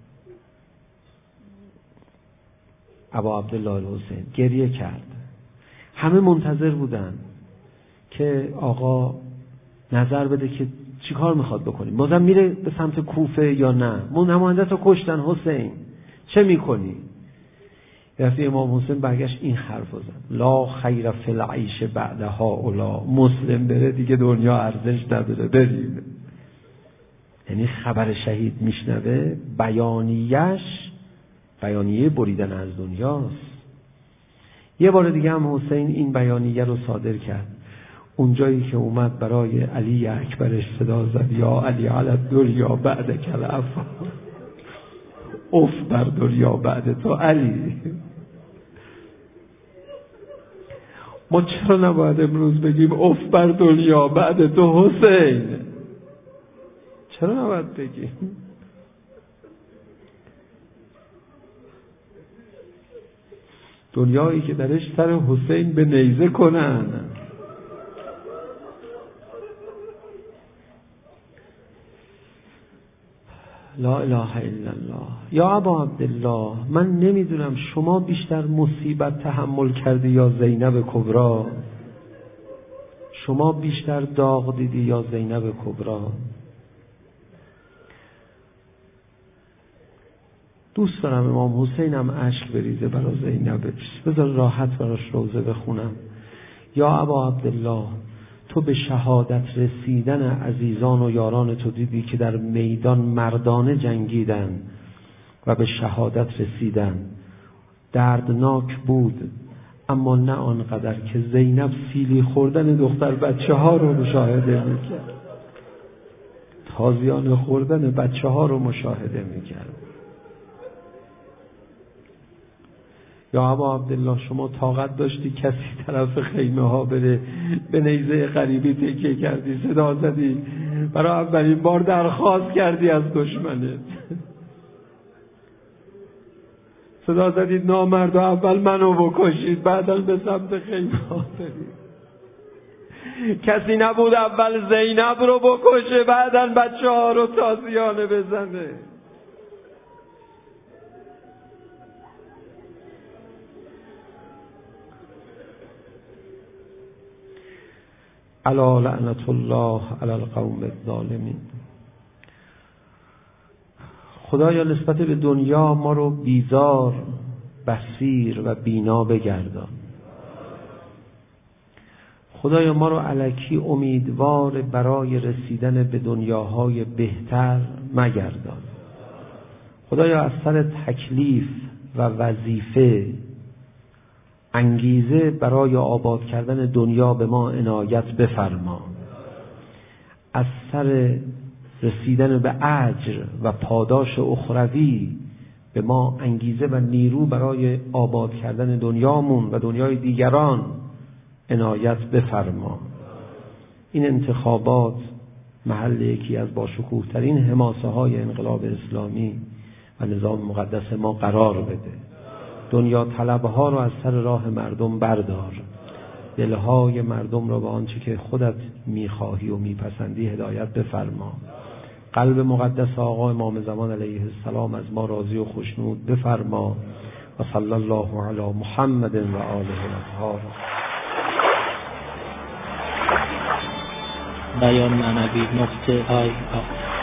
ابا عبدالله الحسین، گریه کرد. همه منتظر بودن که آقا نظر بده که چی کار میخواد بکنیم. بازم میره به سمت کوفه یا نه؟ من نمایندت رو کشتن حسین، چه میکنی؟ رفتی امام حسین برگشت این حرف رو زد: لا خیر فی العیش بعد هؤلاء. مسلم بره دیگه دنیا ارزش نداره، بریم. یعنی خبر شهید میشنوه، بیانیش بیانیه بریدن از دنیاست. یه بار دیگه هم حسین این بیانیه رو صادر کرد. اونجایی که اومد برای علی اکبرش صدا زد: یا علی علی الدنیا بعد کل عفو. اف بر دنیا بعد تو علی. ما چرا نباید امروز بگیم اف بر دنیا بعد تو حسین؟ چرا نباید بگیم؟ دنیایی که درش سر حسین به نیزه کنن. لا اله الا الله. یا ابا عبدالله من نمیدونم شما بیشتر مصیبت تحمل کردی یا زینب کبرا؟ شما بیشتر داغ دیدی یا زینب کبرا؟ دوست دارم امام حسینم اشک بریزه برای زینبش، بذار راحت براش روزه بخونم. یا ابا عبدالله تو به شهادت رسیدن عزیزان و یاران تو دیدی که در میدان مردانه جنگیدن و به شهادت رسیدن. دردناک بود، اما نه آنقدر که زینب سیلی خوردن دختر بچه ها رو مشاهده میکرد، تازیانه خوردن بچه ها رو مشاهده میکرد. یا ابا عبدالله شما طاقت داشتی کسی طرف خیمه ها بره، به نیزه غریبی تکیه کردی، صدا زدی، برای اولین بار درخواست کردی از دشمنت، صدا زدید نامرد و اول منو بکشید بعداً به سمت خیمه ها برید. کسی نبود اول زینب رو بکشه بعداً بچه ها رو تازیانه بزنه. الا لعنت الله علی القوم الظالمین. خدایا نسبت به دنیا ما رو بیزار، بصیر و بینا بگردان. خدایا ما رو الکی امیدوار برای رسیدن به دنیاهای بهتر مگردان. خدایا از سر تکلیف و وظیفه انگیزه برای آباد کردن دنیا به ما عنایت بفرما. از سر رسیدن به اجر و پاداش اخروی به ما انگیزه و نیرو برای آباد کردن دنیامون و دنیای دیگران عنایت بفرما. این انتخابات محل یکی از باشکوه‌ترین حماسه های انقلاب اسلامی و نظام مقدس ما قرار بده. دنیا طلبها رو از سر راه مردم بردار، دلهای مردم را به آنچه که خودت میخواهی و میپسندی هدایت بفرما. قلب مقدس آقا امام زمان علیه السلام از ما راضی و خوشنود بفرما. و صلی الله علی محمد و آله الاطهار. بیان معنوی نقطه آی آی